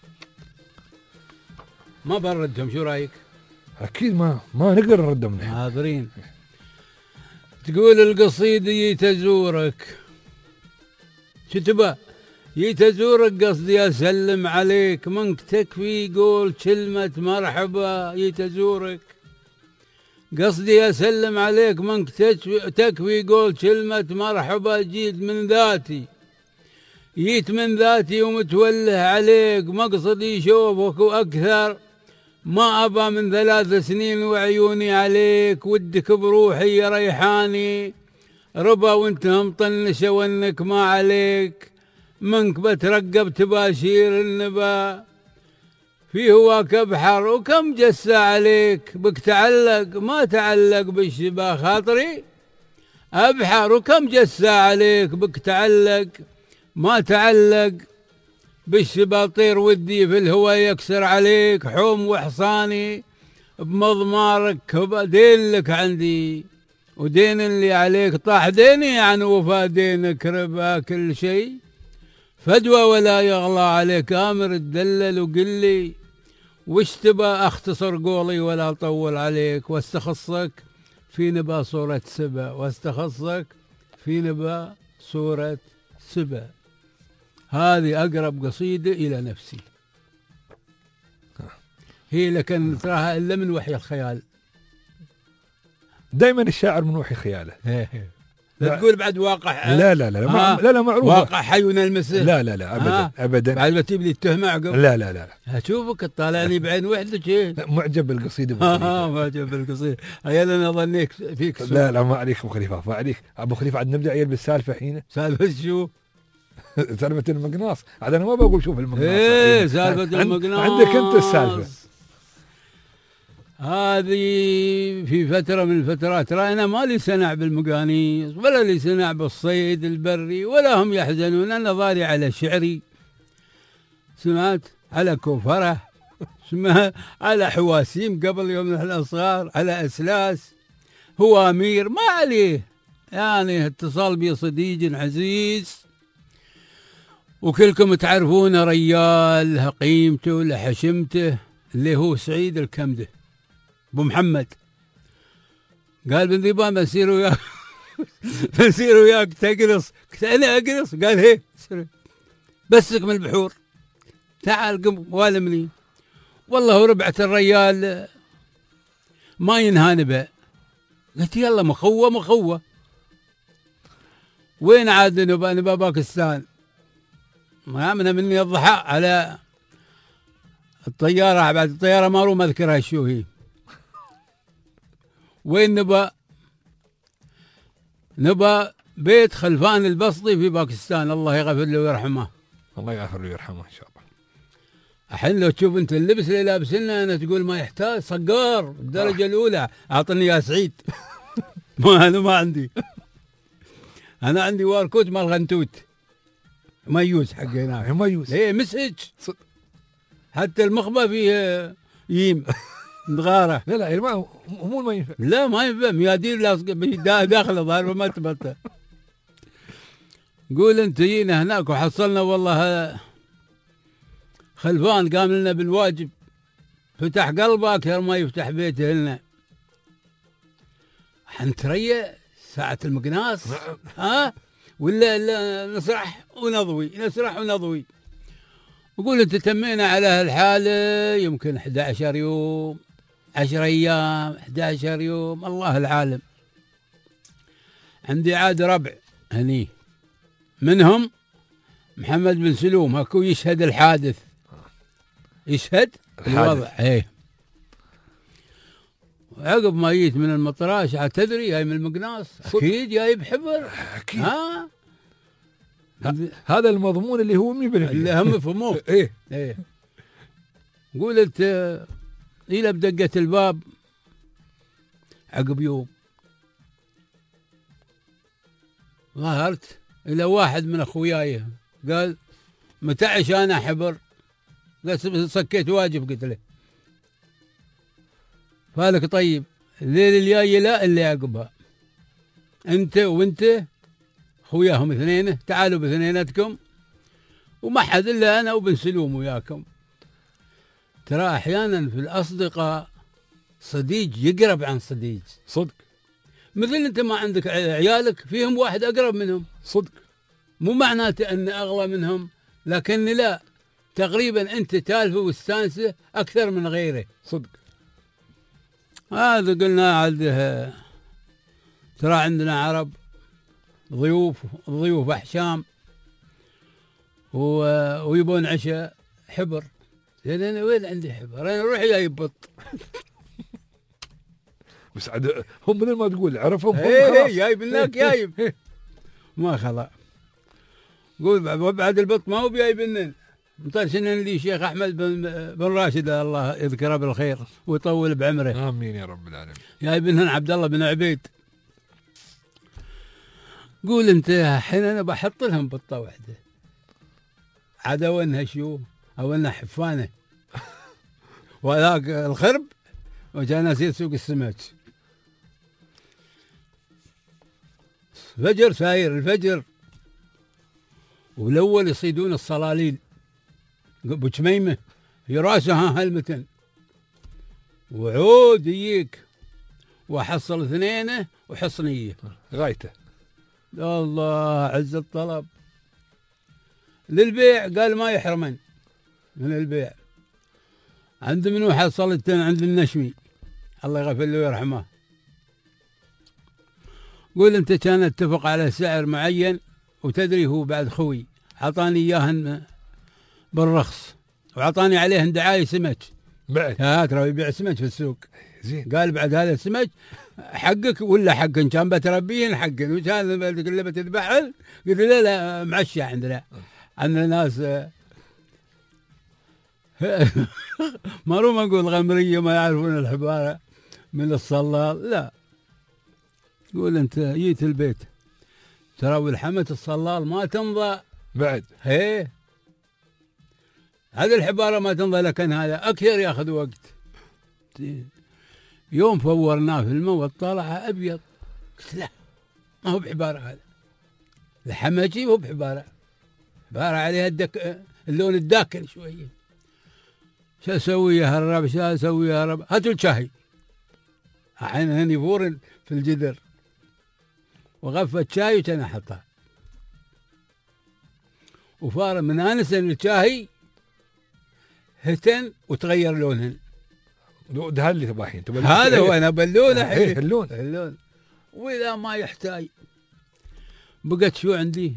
ما بنردهم، شو رايك؟ اكيد ما ما نقدر نردهم. حاضرين. تقول القصيدة يتزورك، شو تبى؟ يتزورك قصدي اسلم عليك، منك تكفي قول كلمة مرحبا. يتزورك قصدي اسلم عليك، منك تكفي قول كلمة مرحبا. جيت من ذاتي جيت من ذاتي ومتوله عليك، مقصدي شوفك واكثر، ما ابى من ثلاث سنين وعيوني عليك. ودك بروحي يا ريحاني، ربا وانت مطنشة وانك ما عليك، منك بترقب تباشير النبا. في هواك بحر وكم جسى عليك، بك تعلق ما تعلق بالشبا. خاطري أبحر وكم جسى عليك، بك تعلق ما تعلق بالشبا. طير ودي في الهوى يكسر عليك، حوم وحصاني بمضمارك. دين لك عندي ودين اللي عليك، طاح ديني عن وفا دينك. ربا كل شيء فدوى ولا يغلى عليك. آمر تدلل وقل لي وش تبى، اختصر قولي ولا اطول عليك. واستخصك في نبا صورة سبا، واستخصك في نبا صورة سبا. هذه اقرب قصيدة الى نفسي. هي لكن تراها إلا من وحي الخيال. دائما الشاعر من وحي خياله. لا تقول بعد واقع. لا لا لا لا, لا, لا معروف. واقع حي ونلمسه. لا لا لا ابدا آه. ابدا. بعد ما تجيب لي التهمه عقب. لا لا لا. اشوفك تطالعني بعين وحدك ايه. معجب بالقصيده ابو خليفه. اه معجب بالقصيده. عيال انا ظنيك فيك سوء. لا لا ما عليك ابو خليفه، ما عليك ابو خليفه. عاد نبدا عيال بالسالفه حين. سالفه شو؟ سالفه المقناص. عاد انا ما بقول شوف المقناص. ايه سالفه المقناص. عندك انت السالفه. هذه في فترة من الفترات، ترى أنا ما لي سنع بالمقانيص ولا لي سنع بالصيد البري، ولا هم يحزنون. أنا ضاري على شعري، سمعت على كوفرة، سمعت على حواسيم قبل يوم نحن الصغار، على أسلاس، هو أمير ما عليه. يعني اتصال بي صديق عزيز وكلكم تعرفون ريال قيمته لحشمته، اللي هو سعيد الكمده ابو محمد. قال بن ذيبان بنسير وياك بنسير وياك تقرص. قلت انا اقرص؟ قال هي بسك من البحور، تعال قم والمني. والله وربعة الريال ما ينهان به. قلت يلا مخوه مخوه. وين عاد نبا نبا باكستان؟ ما امنه مني الضحى على الطياره. بعد الطياره ما ما اذكرها شو هي. وين نبا؟ نبا بيت خلفان البسطي في باكستان، الله يغفر له ويرحمه. الله يغفر له ويرحمه ان شاء الله. الحين لو تشوف انت اللبس اللي لابسنا انا تقول ما يحتاج، صقار الدرجه الاولى. اعطني يا سعيد. ما انا ما عندي. انا عندي واركوت مال غنتوت ميوز حق هناك. ميوز ايه مسج. حتى المخبه فيه ييم دغاره. لا لا ما مو ما ينفع. لا ما ينفع. ميادير داخل ظاهر ما تبطل. قول انت جينا هناك وحصلنا والله خلفان قام لنا بالواجب. فتح قلبه اكثر ما يفتح بيته لنا. حنتريا ساعة المقناص. ها ولا لا نسرح ونضوي نسرح ونضوي. وقول انت تمينا على هالحالة يمكن أحد عشر يوم، عشر ايام، أحد عشر يوم، الله العالم. عندي عاد ربع هني منهم محمد بن سلوم هكو يشهد الحادث، يشهد الوضع. ايه عقب ما جيت من المطراش تدري جاي من المقناص اكيد جاي بحبر. اكيد. ها هذا المضمون اللي هو مية بالمية اللي هم فهموه. ايه ايه قلت الى بدقة الباب عقب يوم ظهرت الى واحد من اخوياي قال متعش انا حبر. قلت سكيت واجب قلت له. فالك طيب الليل الجاي لا اللي عقبها انت وانت خوياهم اثنين تعالوا باثنيناتكم وما حد الا انا وبن سلوم وياكم. ترى احيانا في الاصدقاء صديق يقرب عن صديق. صدق. مثل انت ما عندك عيالك فيهم واحد اقرب منهم. صدق. مو معناته ان اغلى منهم، لكن لا تقريبا انت تالفه واستانسه اكثر من غيره. صدق. هذا قلنا عاد ترى عندنا عرب ضيوف ضيوف احشام ويبون عشاء حبر. لان انا وين عندي حبر؟ انا روحي جايب بط. بس عاد هم مثل ما تقول عرفهم هم خلاص. ايه جايب لك جايب ما خلا. قول بعد البط ما هو جايب لنا مطرشن لي شيخ احمد بن, بن راشد الله يذكره بالخير ويطول بعمره. امين يا رب العالمين. جايب لنا عبد الله بن عبيد. قول انت الحين انا بحط لهم بطه واحده عاد وانها شو او انها حفانه وذاك الخرب وجاء ناس سوق السمك. فجر ساير الفجر والاول يصيدون الصلاليل ابو جميمه في راسها هلمتن وعود يجيك وحصل اثنينه وحصنيه غايته. الله عز الطلب للبيع. قال ما يحرمن من البيع. عند منو حصلت؟ عند النشمي الله يغفر له ويرحمه. قول أنت كان اتفق على سعر معين وتدري هو بعد خوي عطاني إياهن بالرخص وعطاني عليهن دعاية سمك بعد. ها ترى يبيع سمك في السوق. زين. قال بعد هذا السمك حقك ولا حقن؟ كان بتربيهن حقن وكان اللي بتذبحهن. قلت لا لا معشى عندنا عندنا ناس ما روم أقول غمرية ما يعرفون الحبارة من الصلال. لا قول أنت جيت البيت ترى والحمة الصلال ما تمضى بعد. هي هذه الحبارة ما تمضى، لكن هذا أكثر ياخذ وقت. يوم فورناه في الموت طلع أبيض. قلت لا ما هو بحبارة، هذا الحمجي هو بحبارة، حبارة عليها الدك... اللون الداكن شوية. شو أسوي يا هالرب؟ شو أسوي يا رب؟ هاتوا الشاهي. الحين يفور في الجدر وغفت شاي وكان أحطها وفار من آنسن الشاهي هتن وتغير لونهن. ده اللي تباحين هذا هو أنا بلونه. ايه اللون اللون. وإذا ما يحتاج بقت شو عندي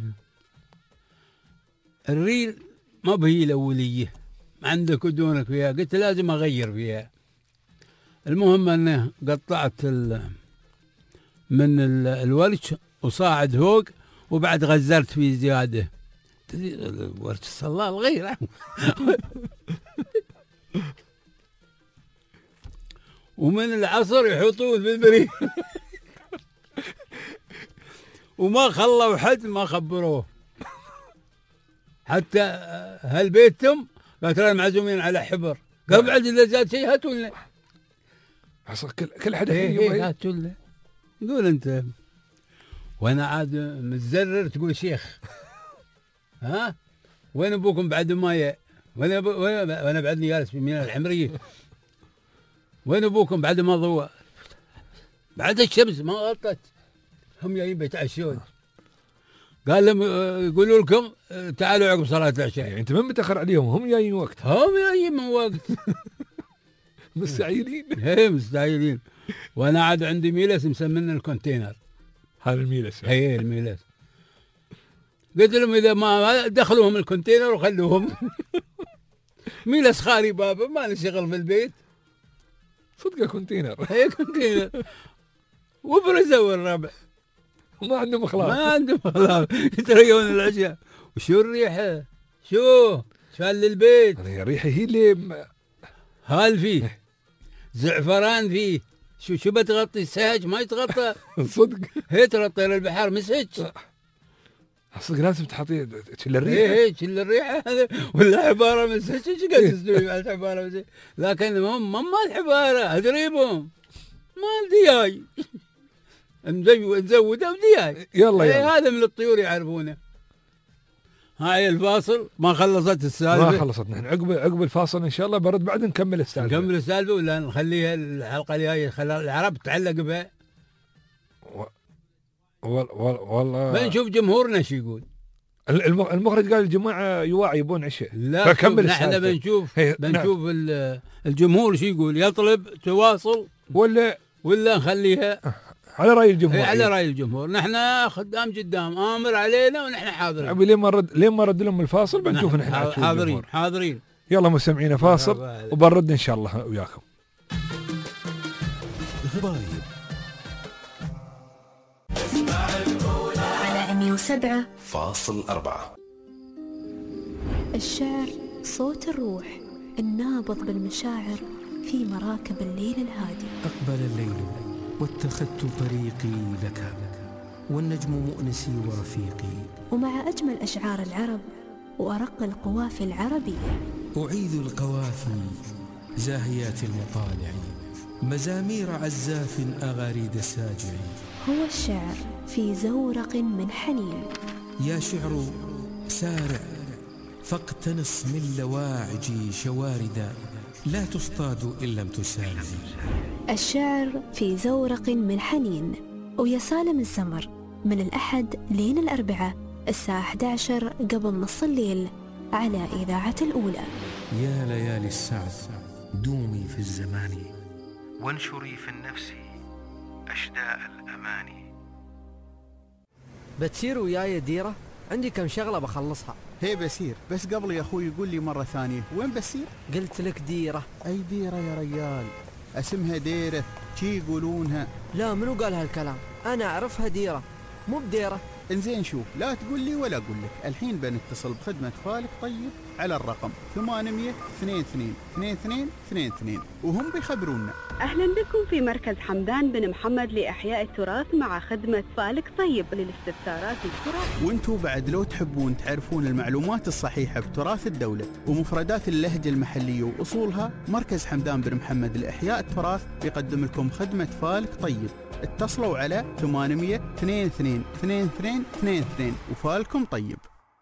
الريل ما بهي الأولية عندك ودونك فيها. قلت لازم أغير فيها. المهم أنه قطعت من الورش وصاعد فوق وبعد غزرت فيه زيادة. ورش الصلال غيره. ومن العصر يحطون في البريد وما خلوا حد ما خبروه. حتى هالبيتهم قالت ترى معزومين على حبر. قال بعد إذا زاد شيء هاتوا لنا. حصل كل كل حدا ايه هاتوا لنا. يقول أنت وأنا عاد متزرر تقول شيخ ها وين أبوكم بعد ماية؟ وين أبو وأنا بعدني جالس في ميناء الحمرية. وين أبوكم بعد ما ضوى؟ بعد الشمس ما غطت هم جايين بيتعشون. قال لهم يقولوا لكم تعالوا عقب صلاة العشاء. يعني أنت من متأخر عليهم؟ هم جايين وقت. هم جايين من وقت. مستعجلين. ايه مستعجلين. وأنا عاد عندي ميلس مسمينه الكونتينر. هذا الميلس. ايه الميلس. قلت لهم إذا ما دخلوهم الكونتينر وخلوهم. ميلس خالي بابا ما له شغل في البيت. صدقه كونتينر. هي كونتينر. وبرزوا الربع. ما عندهم اخلاق. ما عندهم اخلاق. يتريون العشاء. وشو الريحه؟ شو؟ شال البيت. الريحه هي اللي هال فيه. زعفران فيه. شو شو بتغطي السهج ما يتغطى. صدق. هي ترى طير البحر مسج. صدق لازم تحطي تشيل الريحه. ايه ايه تشيل الريحه ولا عباره مسج. ايش قاعد تسوي مع العباره مسج؟ لكن هم ما الحباره ادريبهم. ما دياي. نزود نزودها بدياي. يلا يلا. هذا من الطيور يعرفونه. هاي الفاصل ما خلصت السالفه. ما خلصت. نحن عقب عقب الفاصل ان شاء الله برد بعد نكمل السالفه. نكمل السالفه ولا نخليها الحلقه الجايه خلال العرب تعلق بها. والله بنشوف جمهورنا شو يقول. المخرج قال الجماعه يواعي يبون عشاء. لا فكمل نحن بنشوف بنشوف الجمهور شو يقول. يطلب تواصل ولا ولا نخليها على راي الجمهور. على راي الجمهور. نحن خدام قدام امر علينا ونحن حاضرين. ابي لين ما رد لين ما رد لهم الفاصل بنشوف نحن حاضرين حاضرين. يلا مستمعينا فاصل وبنرد ان شاء الله وياكم. غرايب على مئة وسبعة فاصل أربعة. الشعر صوت الروح النابض بالمشاعر في مراكب الليل الهادي. أقبل الليل واتخذت طريقي لك والنجم مؤنسي ورفيقي. ومع أجمل أشعار العرب وأرق القوافي العربية أعيذ القوافي زاهيات المطالع مزامير عزاف أغاريد الساجع. هو الشعر في زورق من حنين. يا شعر سارع فاقتنص من لواعجي شواردا لا تصطاد إن لم تسارع. الشعر في زورق من حنين ويا سالم الزمر من الأحد لين الأربعاء الساعة أحد عشر قبل نص الليل على إذاعة الأولى. يا ليالي السعد دومي في الزمان وانشري في النفس أشداء الأماني. بتسير وياي ديرة؟ عندي كم شغلة بخلصها. هي بسير، بس قبل يا أخوي يقول لي مرة ثانية وين بسير؟ قلت لك ديرة. أي ديرة يا ريال؟ اسمها ديرة، شي يقولونها. لا، منو قال هالكلام؟ أنا أعرفها ديرة مو بديرة. انزين شوف، لا تقول لي ولا أقول لك، الحين بنتصل بخدمة فالك طيب على الرقم ثمانمية اثنين اثنين اثنين اثنين اثنين اثنين وهم بيخبرونا. أهلا بكم في مركز حمدان بن محمد لإحياء التراث مع خدمة فالك طيب للاستفسارات التراث. وانتوا بعد لو تحبون تعرفون المعلومات الصحيحة بتراث الدولة ومفردات اللهجة المحلية وأصولها، مركز حمدان بن محمد لإحياء التراث بيقدم لكم خدمة فالك طيب. اتصلوا على ثمانمية اثنين اثنين اثنين اثنين اثنين اثنين وفالكم طيب.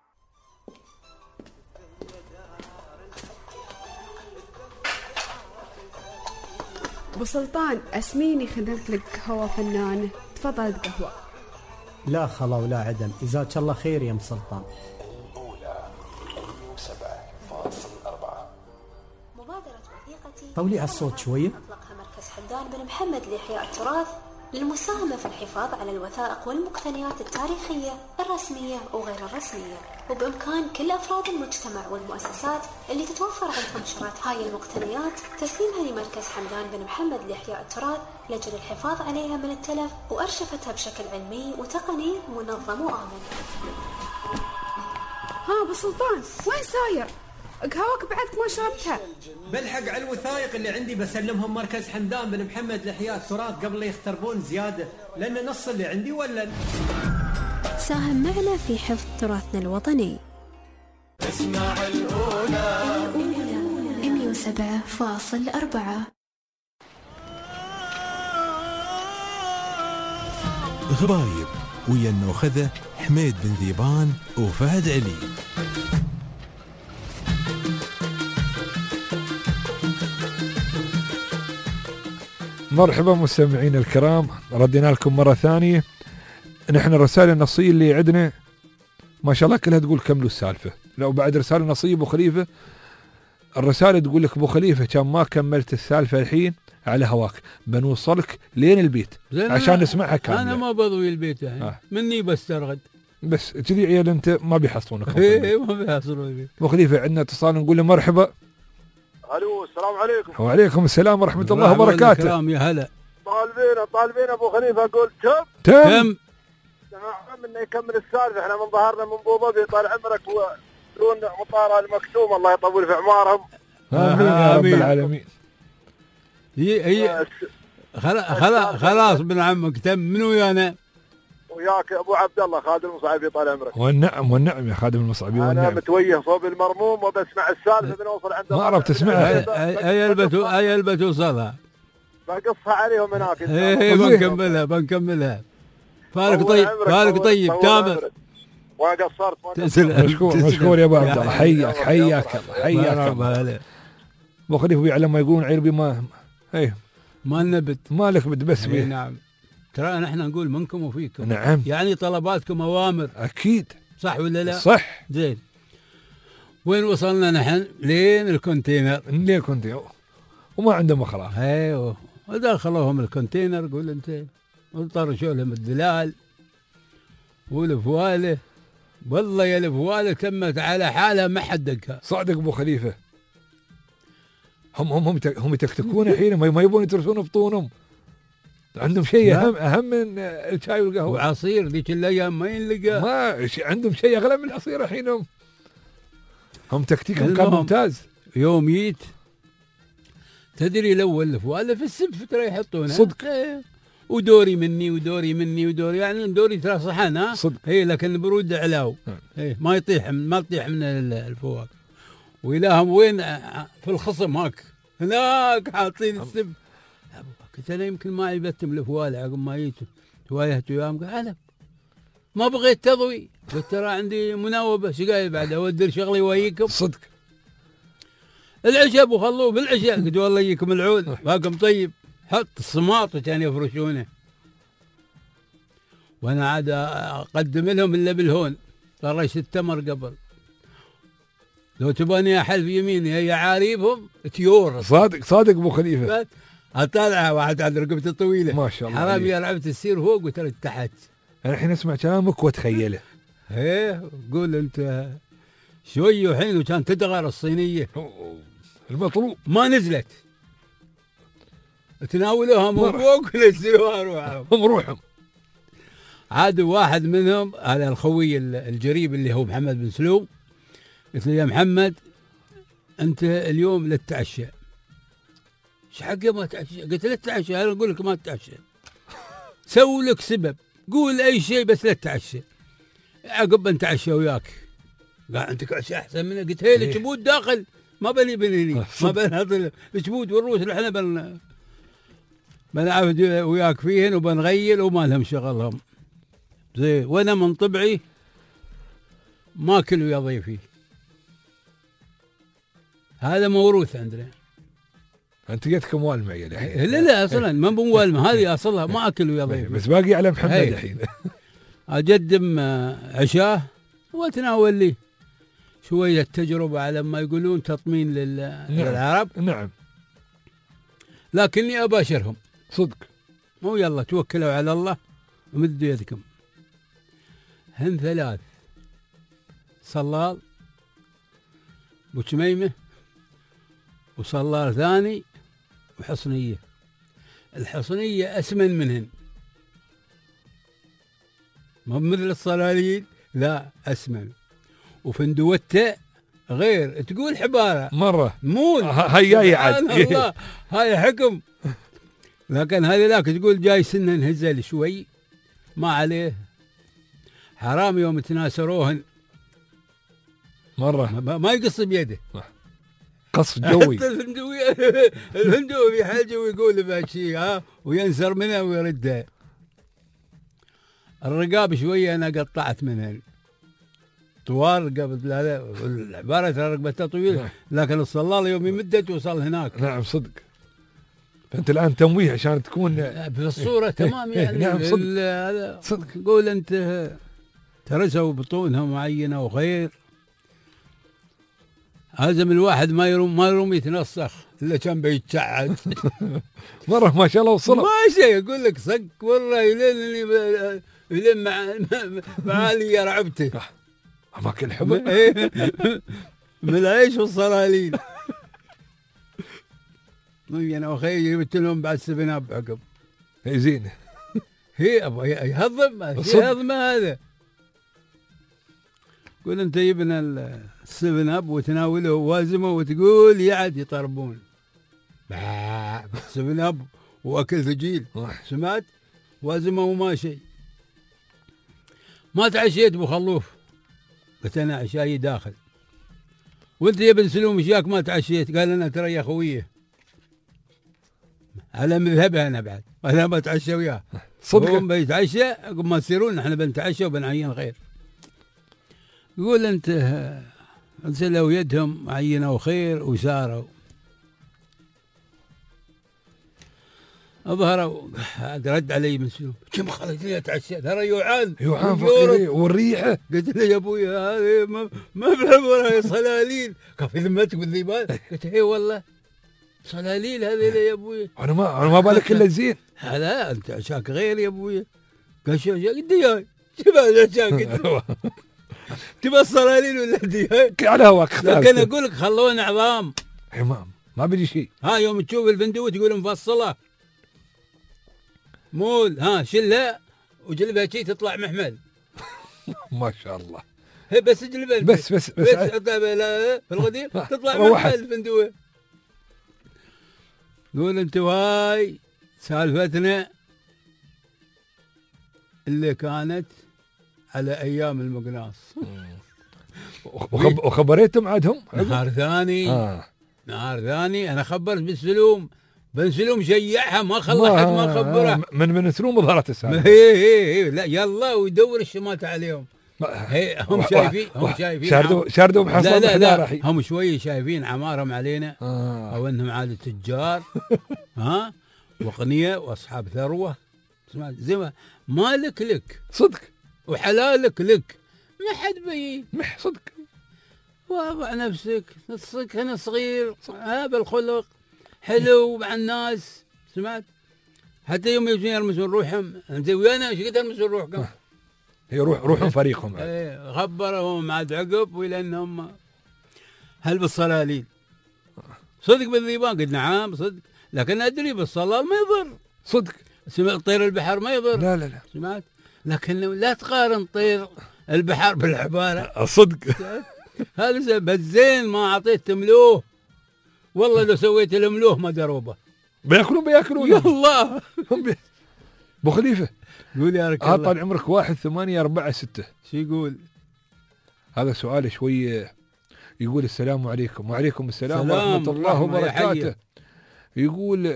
أبو سلطان، أسميني خدمت لك قهوة فنان، تفضل قهوة. لا خلا ولا عدم، جزاك الله خير يا ام سلطان. أولى سبعة فاصل أربعة. مبادرة وثيقتي طولي على الصوت شوية. أطلقها مركز حمدان بن محمد لإحياء التراث للمساهمة في الحفاظ على الوثائق والمقتنيات التاريخية الرسمية وغير الرسمية، وبإمكان كل أفراد المجتمع والمؤسسات اللي تتوفر عندهم شرايط هاي المقتنيات تسليمها لمركز حمدان بن محمد لإحياء التراث لأجل الحفاظ عليها من التلف وأرشفتها بشكل علمي وتقني منظم وآمن. ها أبو سلطان، وين ساير؟ قهوك بعدك ما شربتها. بلحق على الوثائق اللي عندي بسلمهم مركز حمدان بن محمد لإحياء التراث قبل لا يختربون زيادة، لأن نص اللي عندي ولا. ساهم معنا في حفظ تراثنا الوطني. اسمع الأولى الأولى مئة وسبعة فاصل أربعة. غبايب ويا النوخذة حميد بن ذيبان وفهد علي. مرحبا مستمعين الكرام، ردينا لكم مرة ثانية. نحن الرسائل النصية اللي عندنا ما شاء الله كلها تقول كملوا السالفة. لو بعد رسالة نصية أبو خليفة، الرسالة تقول لك أبو خليفة كان ما كملت السالفة الحين على هواك، بنوصلك لين البيت عشان نسمعها كاملة. أنا ما بضوي البيت يعني آه. مني بسترغد بس كذي عيال أنت ما بيحصلونك. إيه ما بيحصلونك. أبو خليفة عندنا اتصال نقول له مرحبا. الو السلام عليكم. وعليكم السلام ورحمة الله وبركاته. السلام يا هلا. طالبين طالبين ابو خليفه اقول تم تم تمام انه يكمل السالفه. احنا من ظهرنا من ابو ظبي طال عمرك ودون مطار المكتوم الله يطول في اعمارهم. امين يا رب العالمين. هي هي خلاص خلاص ابن عمك تم. منو ويانا؟ وياك ابو عبد الله خادم المصعبي طال عمرك. والنعم والنعم يا خادم المصعبي والنعم. انا متويه صوب المرموم وبسمع السالفه بنوصل عند ما عرفت تسمعها. اي البتو اي البتوصلها بقصها عليهم هناك. ايه بنكملها بنكملها. فالك طيب فالك طيب تامر. وقصرت تسلم. مشكور مشكور يا ابو عبد الله. حياك حياك الله حياك. ابو خليفه بيعلم ما يقولون عربي ما ايه ما نبت ما لك بد بس بيه. نعم ترى نحن نقول منكم وفيكم. نعم يعني طلباتكم اوامر اكيد صح ولا لا؟ صح. زين وين وصلنا نحن؟ لين الكونتينر. لين الكونتينر وما عندهم اخلاق. ايوه ودخلوهم الكونتينر. قول انت وطرشوا لهم الدلال والفواله. والله يا الفواله تمت على حالها ما حد دقها. صادق ابو خليفه. هم هم هم هم يتكتكون الحين ما يبون يترسون بطونهم. عندهم شيء اهم اهم من الشاي والقهوه وعصير. ذيك الايام ما ينلقى. ما عندهم شيء اغلى من العصير الحين. هم هم تكتيكهم كان ممتاز. يوم جيت تدري الاول الفواله في السب ترى يحطونها صدق. ايه ودوري مني ودوري مني ودوري يعني دوري ترى صحن ها صدق. اي لكن برود علاو. ايه ما يطيح ما يطيح من الفواكه. وإلهم وين في الخصم هاك هناك حاطين السب. قلت انا يمكن ما يبتم الفواله عقب ما جيتوا توايهت وياهم. قال انا ما بغيت تضوي. قلت ترى عندي مناوبه شقاي بعد اودر شغلي وياكم. صدق. العشاء ابو خلوه بالعشاء. قلت والله يجيكم العود باكم طيب. حط الصماط وكان يفرشونه وانا عاد اقدم لهم الا بالهون. طرش التمر قبل لو تباني احلف يميني هي عاريبهم تيور. صادق صادق ابو خليفه. اطالعها واحد على رقبته الطويله ما شاء الله. حرام يا لعبت تصير فوق وترد تحت. انا الحين اسمع كلامك واتخيله. ايه قول انت شوي وحين وكان تدغر الصينيه المطلوب ما نزلت تناولوها من فوق ونزلوها روحهم هم روحهم. عاد واحد منهم هذا الخوي الجريب اللي هو محمد بن سلوم قلت له يا محمد انت اليوم لا تتعشى. ايش حق ما تعشى؟ قلت له تتعشى. انا اقول لك ما تتعشى. سوي لك سبب قول اي شيء بس لا تتعشى. عقب نتعشى وياك. قال انت عشاء احسن منه. قلت هي الجبود داخل ما بني بنيني ما بنهض الجبود والروس احنا بن بنعبد وياك فيهن وبنغيل وما لهم شغلهم. زين وانا من طبعي ما اكل ويا ضيفي. هذا موروث عندنا. انت جتك موالمه يا الحين. لا لا اصلا ما بموالمه هذه اصلها ما اكل ويا ضيفي. بس باقي على محمد الحين. اقدم عشاه واتناول لي شويه تجربه على ما يقولون تطمين لل... نعم. للعرب. نعم. لكني اباشرهم صدق. مو يلا توكلوا على الله ومدوا يدكم. هن ثلاث صلال بوشميمه وصلال ثاني وحصنيه. الحصنيه اسمن منهن ما مثل الصلالين لا اسمن. وفندوته غير تقول حباره مره مو هاي عاد الله هاي حكم. لكن هذه ذاك تقول جاي سنه نهزل شوي ما عليه. حرام يوم تناسروهن مره ما يقص بيده قص جوي. الهندوي الهندوي في حاجه ويقول بهالشيء ها وينسر منها ويردها. الرقاب شويه انا قطعت منها طوال قبل لا لا العباره ترى رقبتها طويله لكن الصلال يوم يمدت وصل هناك. نعم صدق. فانت الان تمويه عشان تكون في الصوره تمام يعني. نعم صدق. صدق. قول انت ترسوا بطونها معينه وخير. هزم الواحد ما يروم ما يروم يتنسخ الا كان بيتشعد. مره ما شاء الله وصل ما شيء يقول لك صك والله يلين يلين مع معالي يا رعبته اماكن حب من العيش والصلالين. انا اخي جبت لهم بعد سفن اب عقب. اي زين. هي ابغى يهضم يهضم هذا. قول انت جبنا السفن اب وتناوله ووازمه وتقول يعد يطربون. سفن اب واكل ثقيل سمعت وازمه وما شيء. ما تعشيت ابو خلوف. قلت انا عشاي داخل. وانت يا ابن سلوم ايش ما تعشيت؟ قال انا ترى يا خويه على مذهبها انا بعد انا بتعشى وياه. صدق. هم بيتعشى عقب ما تصيرون احنا بنتعشى وبنعين خير. يقول انت انزلوا يدهم عينوا خير وساروا. اظهروا رد علي من سلوم كم خليتني اتعشى ترى يوعان يوعان فقيري والريحه. قلت له يا ابوي هذه ما ما بلعب صلالين كفي ذمتك بالذيبان. قلت اي والله صلالين هذه يا ابوي. انا ما انا ما بالك الا زين. لا انت عشاك غير يا ابوي. قال شو قد ياي شباب عشاك تبى الصلالين ولا دياي على هواك. لكن اقول لك خلونا عظام. ما ما بدي شيء. ها يوم تشوف الفندق تقول مفصله مول ها شلها وجلبها شي تطلع محمل. ما شاء الله. هي بس جلبها بس بس بس حطها في الغدير تطلع محمل الفندوه. قول انت هاي سالفتنا اللي كانت على ايام المقناص. وخبريتهم عادهم نهار ثاني. آه. نهار ثاني انا خبرت بالسلوم. بن سلوم شيعها ما خلى حد ما خبره. من من سلوم ظهرت السالفه. هي هي لا يلا ويدور الشمات عليهم. هي هم شايفين هم شايفين شاردوا شاردوا بحصل. لا لا, لا هم شويه شايفين عمارهم علينا. آه. او انهم عاد تجار ها وقنيه واصحاب ثروه. زي ما مالك لك صدق وحلالك لك ما حد بي مح صدق. واضع نفسك تصك أنا صغير ها بالخلق حلو مع الناس سمعت حتى يوم يجون يرمسون روحهم انت ويانا ايش قد يرمسون روحكم؟ هي روح روحهم فريقهم ايه غبرهم عاد عقب ولانهم هل بالصلالين صدق بالذيبان قلت نعم صدق لكن ادري بالصلال ما يضر صدق سمعت طير البحر ما يضر لا لا لا سمعت لكن لا تقارن طير البحر بالحباره صدق هذا بس زين ما اعطيت تملوه والله لو سويت الملوه ما دروبه بياكلون بياكلون يا الله ابو خليفه قول يا رك الله طال عمرك واحد ثمانية أربعة ستة شو يقول؟ هذا سؤال شوي يقول السلام عليكم وعليكم السلام ورحمة الله وبركاته. يقول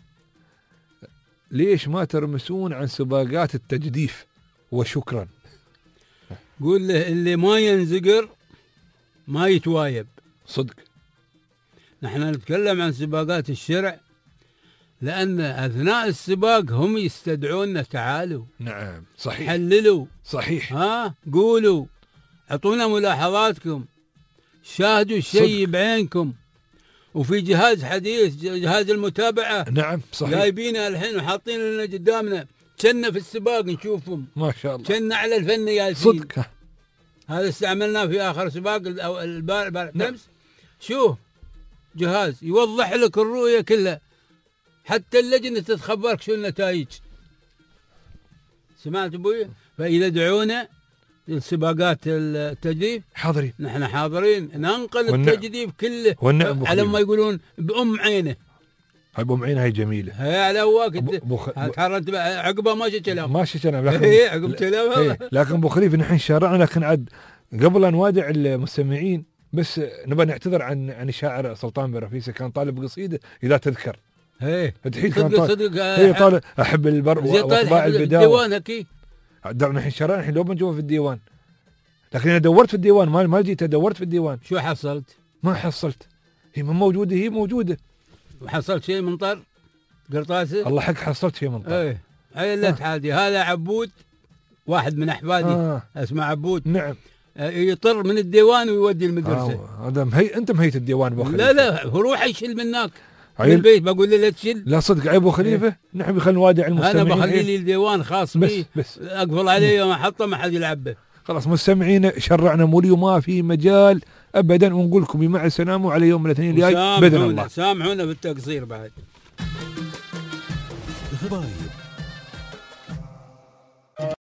ليش ما ترمسون عن سباقات التجديف وشكرا. قول له اللي ما ينزقر ما يتوايب. صدق نحن نتكلم عن سباقات الشرع لأن أثناء السباق هم يستدعونا تعالوا. نعم صحيح. حللوا. صحيح. ها قولوا اعطونا ملاحظاتكم شاهدوا الشيء بعينكم وفي جهاز حديث جهاز المتابعة. نعم صحيح. جايبينها الحين وحاطين لنا قدامنا كنا في السباق نشوفهم ما شاء الله كنا على الفن يا صدق. هذا استعملناه في آخر سباق البارح أمس. شوف جهاز يوضح لك الرؤية كلها حتى اللجنة تتخبرك شو النتائج. سمعت ابوي؟ فإذا دعونا السباقات التجديف حاضرين نحن حاضرين ننقل والنعم. التجديف كله والنعم على ما يقولون بأم عينه. هاي بأم عينه هاي جميلة. هي على هواك تحرنت عقبه ماشي كلام ماشي كلام لكن هي عقب كلام لكن ابو خليفه نحن شارعنا لكن عد قبل ان نوادع المستمعين بس نبغى نعتذر عن عن الشاعر سلطان بن رفيسه كان طالب قصيده اذا تذكر. ايه الحين كان طالب هي طالب احب البر واطباع البداوه. الديوان اكيد نحن شارعنا الحين لو بنشوفه في الديوان لكن انا دورت في الديوان ما ما جيت دورت في الديوان. شو حصلت؟ ما حصلت. هي من موجوده هي موجوده. حصلت شيء من طر قرطاسه؟ الله حق حصلت شيء من طر. ايه هاي اللي تحادي هذا عبود واحد من احفادي آه. اسمه عبود. نعم آه يطر من الديوان ويودي المدرسه. هذا آه. هي انت مهيت الديوان ابو خليفه. لا لا هو روح يشيل منك من البيت بقول له لا تشيل. لا صدق عيب ابو خليفه إيه؟ نحن بخلي نوادع المستمعين. انا بخلي لي الديوان خاص بي بس بس اقفل عليه وما احطه ما حد يلعبه. خلاص مستمعين شرعنا مولي وما في مجال ابدا ونقول لكم بمع السلامه على يوم الاثنين الجاي باذن الله. سامحونا بالتقصير بعد. غباية